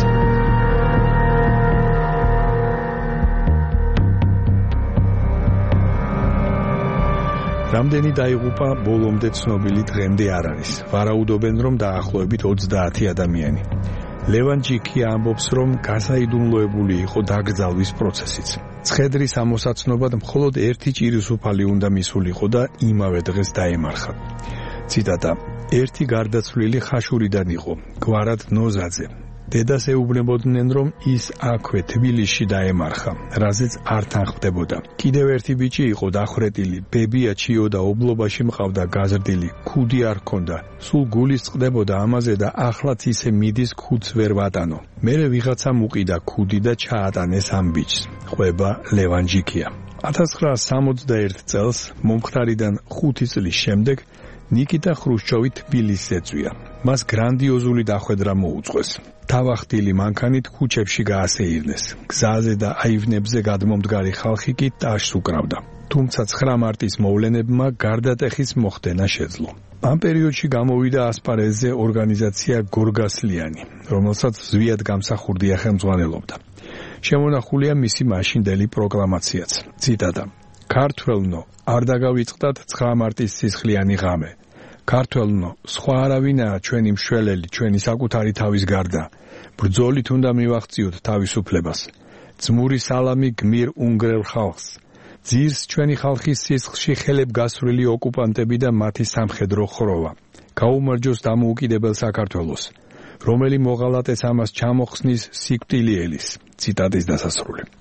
რამდენი დაიღუპა ბოლომდე ცნობილი დღემდე არ არის. ვარაუდობენ, რომ დაახლოებით 30 ადამიანი. ლევან ჯიქია ამბობს, რომ გასაიდუმლოებული იყო დაკრძალვის პროცესიც. ცხედრის ამოსაცნობად მხოლოდ ერთი ჭირისუფალი უნდა მისულიყო და იმავე დღეს დაემარხა. ციტატა. ერთი გარდაცვლილი ხაშურიდან იყო, გვარად ნოზაძე. დედას ეუბნებოდნენ, რომ ის აქვე თბილისში დაემარხა, რაზეც არ თანხმდებოდა. კიდევ ერთი ბიჭი იყო დახვრეტილი, ბებია ჩიოდა, ობლობაში მყავდა გაზრდილი, ქუდი არ ჰქონდა. სულ გულის წყდებოდა ამაზე და ახლაც ისე მიდის ქუდს ვერ ვატანო. მერე ვიღაცამ უყიდა ქუდი და ჩაატანეს ამ ბიჭს. ყვება ლევან ჯიქია. 1961 წელს, მომხდარიდან 5 წლის შემდეგ, ნიკიტა ხრუშჩოვი თბილისს ეწვია. მას გრანდიოზული დახვედრა მოუწყვეს. თავახტილი მანქანით ქუჩებში გაასეირნეს. გზაზე და აივნებზე გადმომდგარი ხალხი კი ტაშს უკრავდა. თუმცა 9 მარტის მოვლენებმა გარდატეხის მოხდენა შეძლო. ამ პერიოდში გამოვიდა ასპარეზზე ორგანიზაცია გორგასლიანი, რომელსაც ზვიად გამსახურდია ხელმძღვანელობდა. შემონახულია მისი მაშინდელი პროკლამაციაც. ციტატა. ქართველნო, არ დაგავიწყდათ 9 მარტის სისხლიანი ღამე. ქართველნო, სხვა არავინაა ჩვენი მშველელი, ჩვენი საკუთარი თავის გარდა. ბრძოლით უნდა მივაღწიოთ თავისუფლებას. ძმური სალამი გმირ უნგრელ ხალხს. ძირს ჩვენი ხალხის სისხლში ხელებ გასვლილი ოკუპანტები და მათი სამხედრო ხროვა. გაუმარჯოს დამოუკიდებელ საქართველოს. რომელი მოღალატეს ამას ჩამოხსნის სიკვდილიელის. ციტატის დასასრული.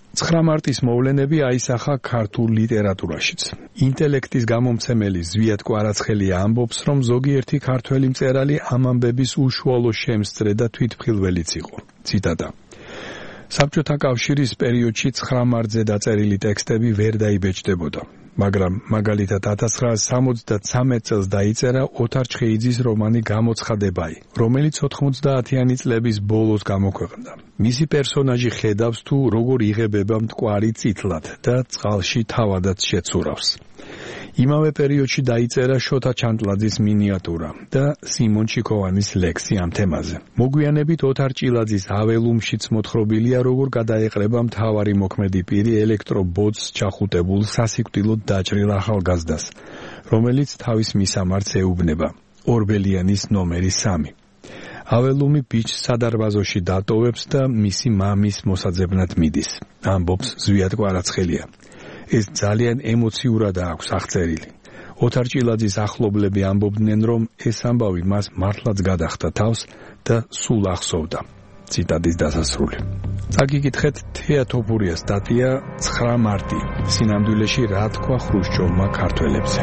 9 მარტის მოვლენები აისახა ქართულ ლიტერატურაშიც. ინტელექტის გამომცემელი ზვიად კვარაცხელია ამბობს, რომ ზოგიერთი ქართველი მწერალი ამ ამბების უშუალო შემსწრე და თვითმხილველიც იყო. ციტატა: საბჭოთა კავშირის პერიოდში 9 მარტზე დაწერილი ტექსტები ვერ დაიბეჭდებოდა, მაგრამ მაგალითად 1973 წელს დაიწერა ოთარ ჩხეიძის რომანი გამოცხადებაი, რომელიც 90-იანი წლების ბოლოს გამოქვეყნდა. მისი პერსონაჟი ხედავს თუ როგორ იღებება მტკვარი წითლად და წყალში თავადაც შეცურავს. იმავე პერიოდში დაიწერა შოთა ჩანტლაძის მინიატურა და სიმონ ჩიქოვანის ლექსი ამ თემაზე. მოგვიანებით ოთარ ჭილაძის აველუმშიც მოთხრობილია, როგორ გადაეყრება მთავარი მოქმედი პირი ელექტრობოძს ჩახუტებულ სასიკვდილოდ დაჭრილ ახალგაზრდას, რომელიც თავის მისამართს ეუბნება. ორბელიანის ნომერი 3. აველუმი ბიჭს სადარბაზოში დატოვებს და მისი მამის მოსაძებნად მიდის. ამბობს ზვიად კვარაცხელია. ეს ძალიან ემოციურადაა აქვს აღწერილი. ოთარ ჭილაძის ახლობლები ამბობდნენ, რომ ეს ამბავი მას მართლაც გადახდა თავს და სულ ახსოვდა. ციტატის დასასრული. წაგიკითხეთ თეა თოფურიას სტატია 9 მარტი. სინამდვილეში რა თქვა ხრუშჩოვმა ქართველებზე.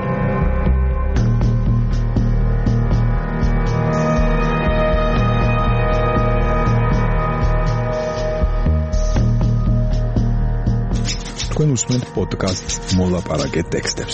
თქვენ უსმენთ პოდკასტს მოლაპარაკე ტექსტებს.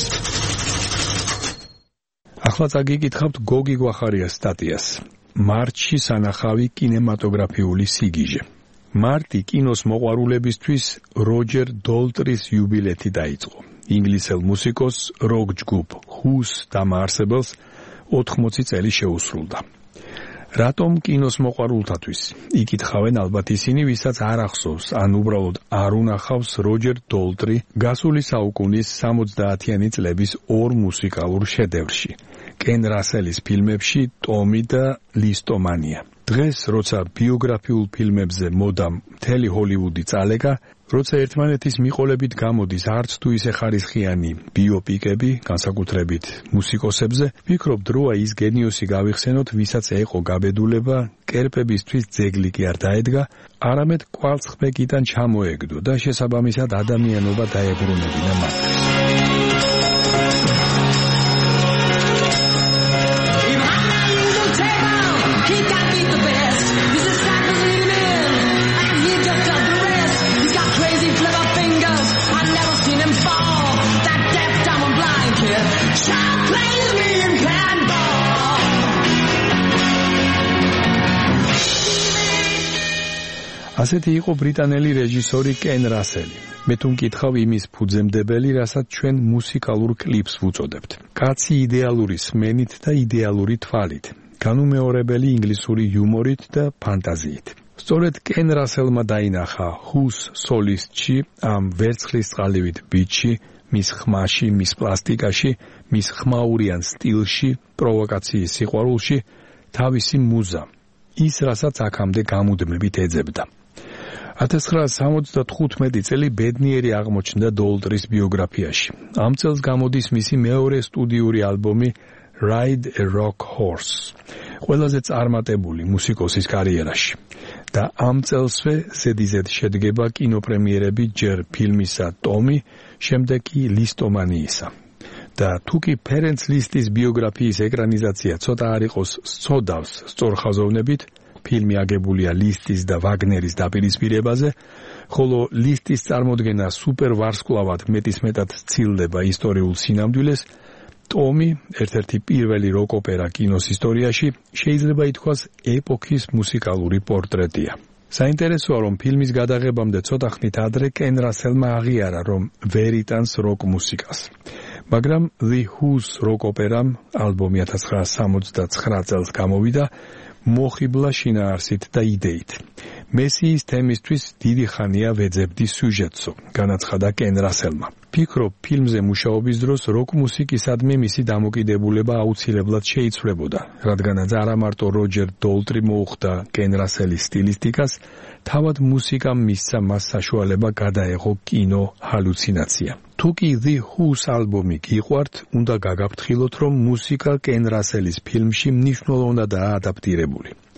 ახლა წაგიკითხავთ გოგი გვახარიას სტატიას. მარტში სანახავი კინემატოგრაფიული სიგიჟე. მარტი კინოს მოყვარულებისთვის როჯერ დოლტრის იუბილეთი დაიწყო. ინგლისელ მუსიკოს როკ ჯგუფ Who's დამაარსებელს 80 წელი შეუსრულდა. რატომ კინოს მოყვარულთათვის? იკითხავენ ალბათ ისინი, ვისაც არ ახსოვს, ან უბრალოდ არ უნახავს როჯერ დოლტრი გასული საუკუნის 70-იანი წლების ორ მუსიკალურ შედევრში, კენ რასელის ფილმებში ტომი და ლისტომანია. დღეს, როცა ბიოგრაფიულ ფილმებზე მოდამ მთელი ჰოლივუდი წალეკა, როცა ერთმანეთის მიყოლებით გამოდის არც თუ ისე ხარისხიანი ბიოპიკები, განსაკუთრებით მუსიკოსებზე, ვფიქრობ დროა ის გენიოსი გავიხსენოთ, ვისაც ეყო გაბედულება, კერპებისთვის ძეგლი კი არ დაედგა, არამედ კვალცხბეკიდან ჩამოეგდო და შესაბამისად ადამიანობა დაებრუნებინა მათ. ასეთი იყო ბრიტანელი რეჟისორი კენ რასელი. მე თუ მკითხავ იმის ფუძემდებელი, რასაც ჩვენ მუსიკალურ კლიპს ვუწოდებთ. კაცი იდეალური სმენით და იდეალური თვალით, განუმეორებელი ინგლისური იუმორით და ფანტაზიით. სწორედ კენ რასელმა დაინახა Who's სოლისტში, ამ ვერცხლის წყალივით ბიჭში, მის ხმაში, მის პლასტიკაში, მის ხმაურიან სტილში, პროვოკაციის სიყვარულში, თავისი მუზა. ის, რასაც აქამდე გამუდმებით ეძებდა. 1975 წელი ბედნიერი აღმოჩნდა დოლტრის ბიოგრაფიაში. ამ წელს გამოდის მისი მეორე სტუდიური ალბომი Ride a Rock Horse, ყველაზე წარმატებული მუსიკოსის კარიერაში. და ამ წელსვე ზედიზედ შედგება კინოპრემიერები ჯერ ფილმისა ტომი, შემდეგ კი ლისტომანიისა. და თუკი ფერენც ლისტის ბიოგრაფიის ეკრანიზაცია ცოტა არ იყოს სწოდავს სწორხაზოვნებით, ფილმი აგებულია ლისტის და ვაგნერის დაპირისპირებაზე, ხოლო ლისტის წარმოდგენა სუპერ ვარსკვლავად მეტისმეტად სცილდება ისტორიულ სინამდვილეს, ტომი, ერთ-ერთი პირველი როკ ოპერა კინოს ისტორიაში, შეიძლება ითქვას ეპოქის მუსიკალური პორტრეტია. საინტერესოა, რომ ფილმის გადაღებამდე ცოტა ხნით ადრე კენ რასელმა აღიარა, რომ ვერ იტანს როკ მუსიკას. მაგრამ The Who's როკ ოპერამ, ალბომი 1979 წელს გამოვიდა, მოხიბლა შინაარსით და იდეით. მესიის თემისთვის დიდი ხანია ვეძებდი სიუჟეტსო, განაცხადა კენ რასელმა. ფიქრობ, ფილმზე მუშაობის დროს როკ მუსიკისადმი მისი დამოკიდებულება აუცილებლად შეიცვლებოდა, რადგანაც არა მარტო როჯერ დოლტრი მოუხდა კენ რასელის სტილისტიკას, თავად მუსიკამ მისცა მას საშუალება გადაეღო კინო ჰალუცინაცია. თუკი The Who's ალბომი გიყვართ, უნდა გაგაფრთხილოთ, რომ მუსიკა კენ რასელის ფილმში მნიშვნელოვნადაა ადაპტირებული.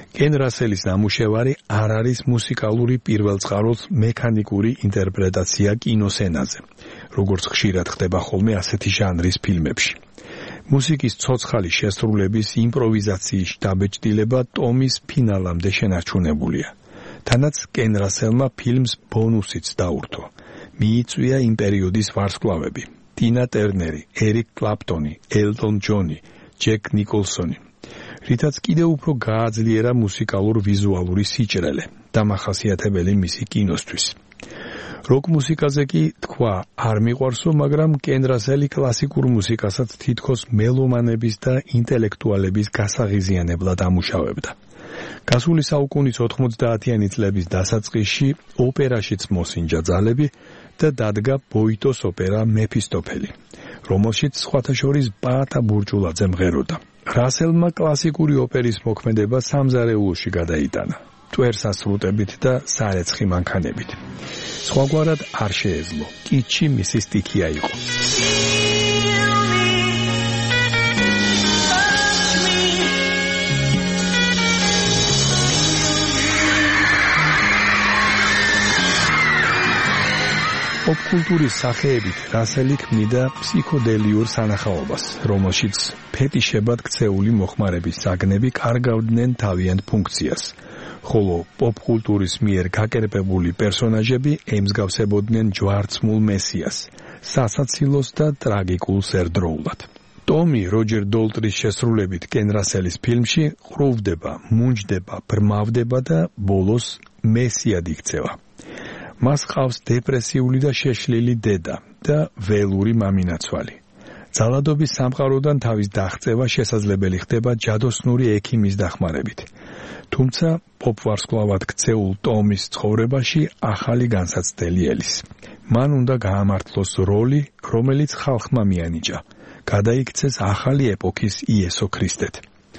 კენ რასელის ნამუშევარი არ არის მუსიკალური პირველწყაროს მექანიკური ინტერპრეტაცია კინოსცენაზე, როგორც ხშირად ხდება ხოლმე ასეთი ჟანრის ფილმებში. მუსიკის ცოცხალი შესრულების იმპროვიზაციის დაბეჭდილება ტომის ფინალამდე შენარჩუნებულია. თანაც კენ რასელმა ფილმს ბონუსიც დაურთო. მიიწვია იმ პერიოდის ვარსკვლავები: ტინა ტერნერი, ერიკ კლაპტონი, ელტონ ჯონი, ჯეკ ნიკოლსონი. რითაც კიდევ უფრო გააძლიერა მუსიკალურ-ვიზუალური სიჭრელე, დამახასიათებელი მისი კინოსთვის. როკ მუსიკაზე კი თქვა არ მიყვარსო, მაგრამ კენ რასელი კლასიკურ მუსიკასაც თითქოს მელომანების და ინტელექტუალების გასაღიზიანებლად ამუშავებდა. გასული საუკუნის 90-იანი წლების დასაწყისში ოპერაშიც მოსინჯა ძალები და დადგა ბოიტოს ოპერა მეფისტოფელი, რომელშიც სხვათა შორის პაატა ბურჭულაძე მღეროდა. რასელმა კლასიკური ოპერის მოქმედება სამზარეულოში გადაიტანა, ტვერსასრუტებით და სარეცხი მანქანებით. სხვაგვარად არ შეეძლო, კიჩი მისი სტიქია იყო. პოპკულტურის სახეებით რასელი ქმნიდა ფსიქოდელიურ სანახაობას, რომელშიც ფეტიშებად ქცეული მოხმარების საგნები კარგავდნენ თავიანთ ფუნქციას, ხოლო პოპკულტურის მიერ გაკერპებული პერსონაჟები ემსგავსებოდნენ ჯვარცმულ მესიას, სასაცილოს და ტრაგიკულს ერთდროულად. ტომი როჯერ დოლტრის შესრულებით კენ რასელის ფილმში ყრუვდება, მუნჯდება, ბრმავდება და ბოლოს მესიად იქცევა. მას ყავს დეპრესიული და შეშლილი დედა და ველური მამინაცვალი. ძალადობის სამყაროდან თავის დაღწევა შესაძლებელი ხდება ჯადოსნური ექიმის დახმარებით. თუმცა პოპვარსკვლავად ქცეულ ტომის ცხოვრებაში ახალი განსაცდელი ელის. მან უნდა გაამართლოს როლი, რომელიც ხალხმა მიანიჭა, გადაიქცეს ახალი ეპოქის იესო ქრისტეთ.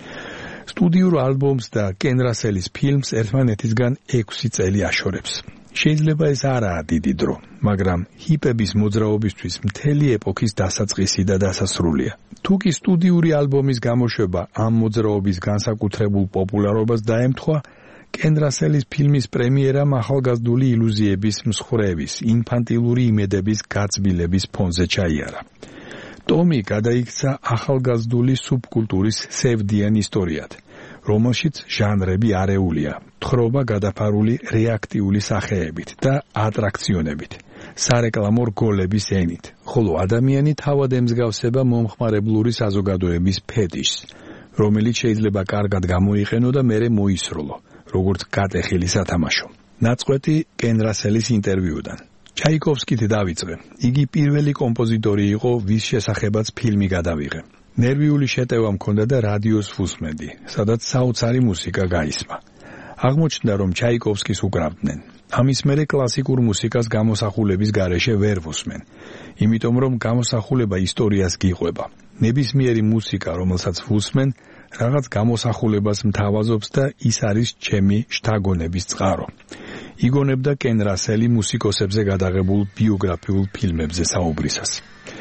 სტუდიურ ალბომს და კენ რასელის ფილმს ერთმანეთისგან 6 წელი აშორებს. შეიძლება ეს არაა დიდი დრო, მაგრამ ჰიპების მოძრაობისთვის მთელი ეპოქის დასაწყისი და დასასრულია. თუკი სტუდიური ალბომის გამოშვება ამ მოძრაობის განსაკუთრებულ პოპულარობას დაემთხვა, კენ რასელის ფილმის პრემიერამ ახალგაზრდული ილუზიების მსხვრევის, ინფანტილური იმედების გაწბილების ფონზე ჩაიარა. ტომი გადაიქცა ახალგაზრდული სუბკულტურის სევდიან ისტორიად, რომელშიც ჟანრები არეულია, თხრობა გადაფარული რეაქტიული სახეებით და ატრაქციონებით, სარეკლამო რგოლების ენით, ხოლო ადამიანი თავად ემსგავსება მომხმარებლური საზოგადოების ფეტიშს, რომელიც შეიძლება კარგად გამოიყენო და მერე მოისროლო, როგორც გატეხილი სათამაშო. ნაწყვეტი კენ რასელის ინტერვიუდან. ჩაიკოვსკით დავიწყე. იგი პირველი კომპოზიტორი იყო, ვის შესახებაც ფილმი გადავიღე. ნერვიული შეტევა მქონდა და რადიოს ვუსმენდი, სადაც საოცარი მუსიკა გაისმა. აღმოჩნდა, რომ ჩაიკოვსკის უკრავდნენ. ამის მერე კლასიკურ მუსიკას გამოსახულების გარეშე ვერ ვუსმენ, იმიტომ რომ გამოსახულება ისტორიას გიყვება. ნებისმიერი მუსიკა, რომელსაც ვუსმენ, რაღაც გამოსახულებას მთავაზობს და ის არის ჩემი შთაგონების წყარო. იგონებდა კენ რასელი მუსიკოსებზე გადაღებულ ბიოგრაფიულ ფილმებზე საუბრისას.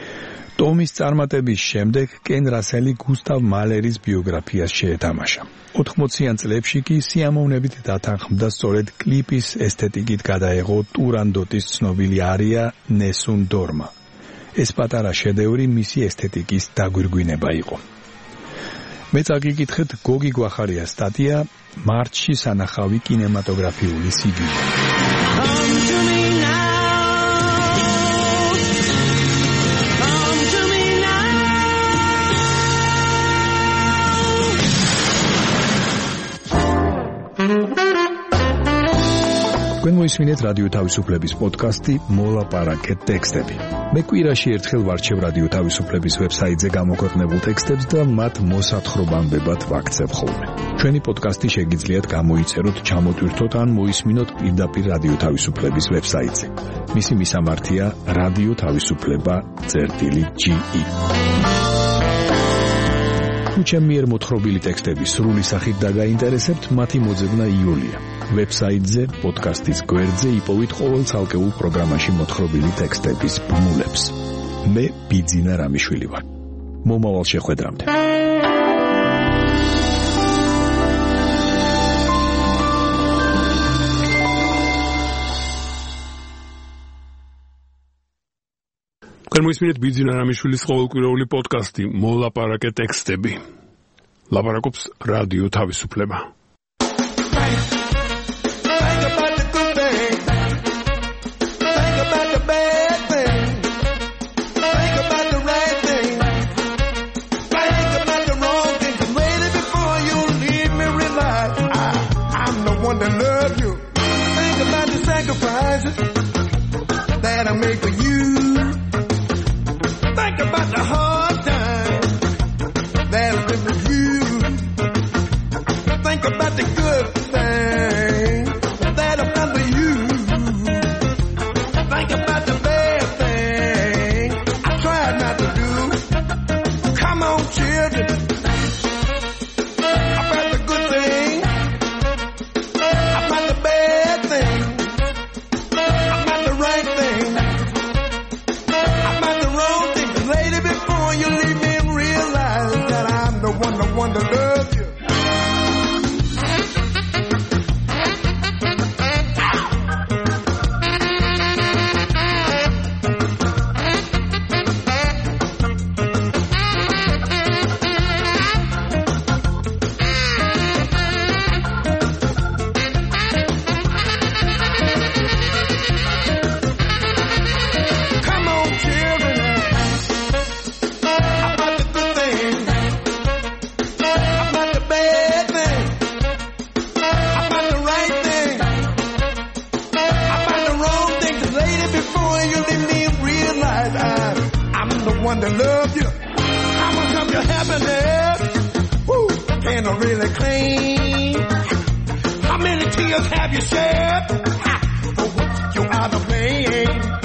ტომის წარმატების შემდეგ კენ რასელი გუსტავ მალერის ბიოგრაფიას შეეთამაშა. 80-იან წლებში კი სიამოვნებით დათანხმდა სწორედ კლიპის ესთეტიკით გადაეღო ტურანდოტის ცნობილი არია ნესუნ დორმა. ეს პატარა შედევრი მისი ესთეტიკის დაგვირგვინება იყო. მე წაგიკითხეთ გოგი გვახარიას სტატია მარტში სანახავი კინემატოგრაფიული სიგიჟე. თქვენ მოისმინეთ რადიო თავისუფლების პოდკასტი მოლაპარაკე ტექსტები. მე კვირაში ერთხელ ვარჩევ რადიო თავისუფლების ვებსაიტზე გამოქვეყნებულ ტექსტებს და მათ მოსათხრობამდებად ვაქცევ ხოლმე. ჩვენი პოდკასტი შეგიძლიათ გამოიწეროთ, ჩამოტვირთოთ ან მოისმინოთ პირდაპირ რადიო თავისუფლების ვებსაიტზე. მისი მისამართია რადიო თავისუფლება.ge. თუ ჩემი მიერ მოთხრობილი ტექსტები სრული სახით დაგაინტერესებთ, მათი მოძებნა იოლია. ვებსაიტზე პოდკასტის გვერდზე იპოვით ყოველ ცალკეულ პროგრამაში მოთხრობილი ტექსტების ბმულებს. მე ბიძინა რამიშვილი ვარ. მომავალ შეხვედრამდე. Გამოისმინეთ ბიძინა რამიშვილის ყოველკვირეული პოდკასტი მოლაპარაკე ტექსტები. ლაპარაკობს რადიო თავისუფლება. That I make for you. Think about the hard times that I live with you. Think about the good things that I've done for you. Think about the bad things I tried not to do. Come on, children. About the good things, about the bad things. Want to love you. One to love you. How much of your happiness can I really claim? How many tears have you shed? For what you are to blame?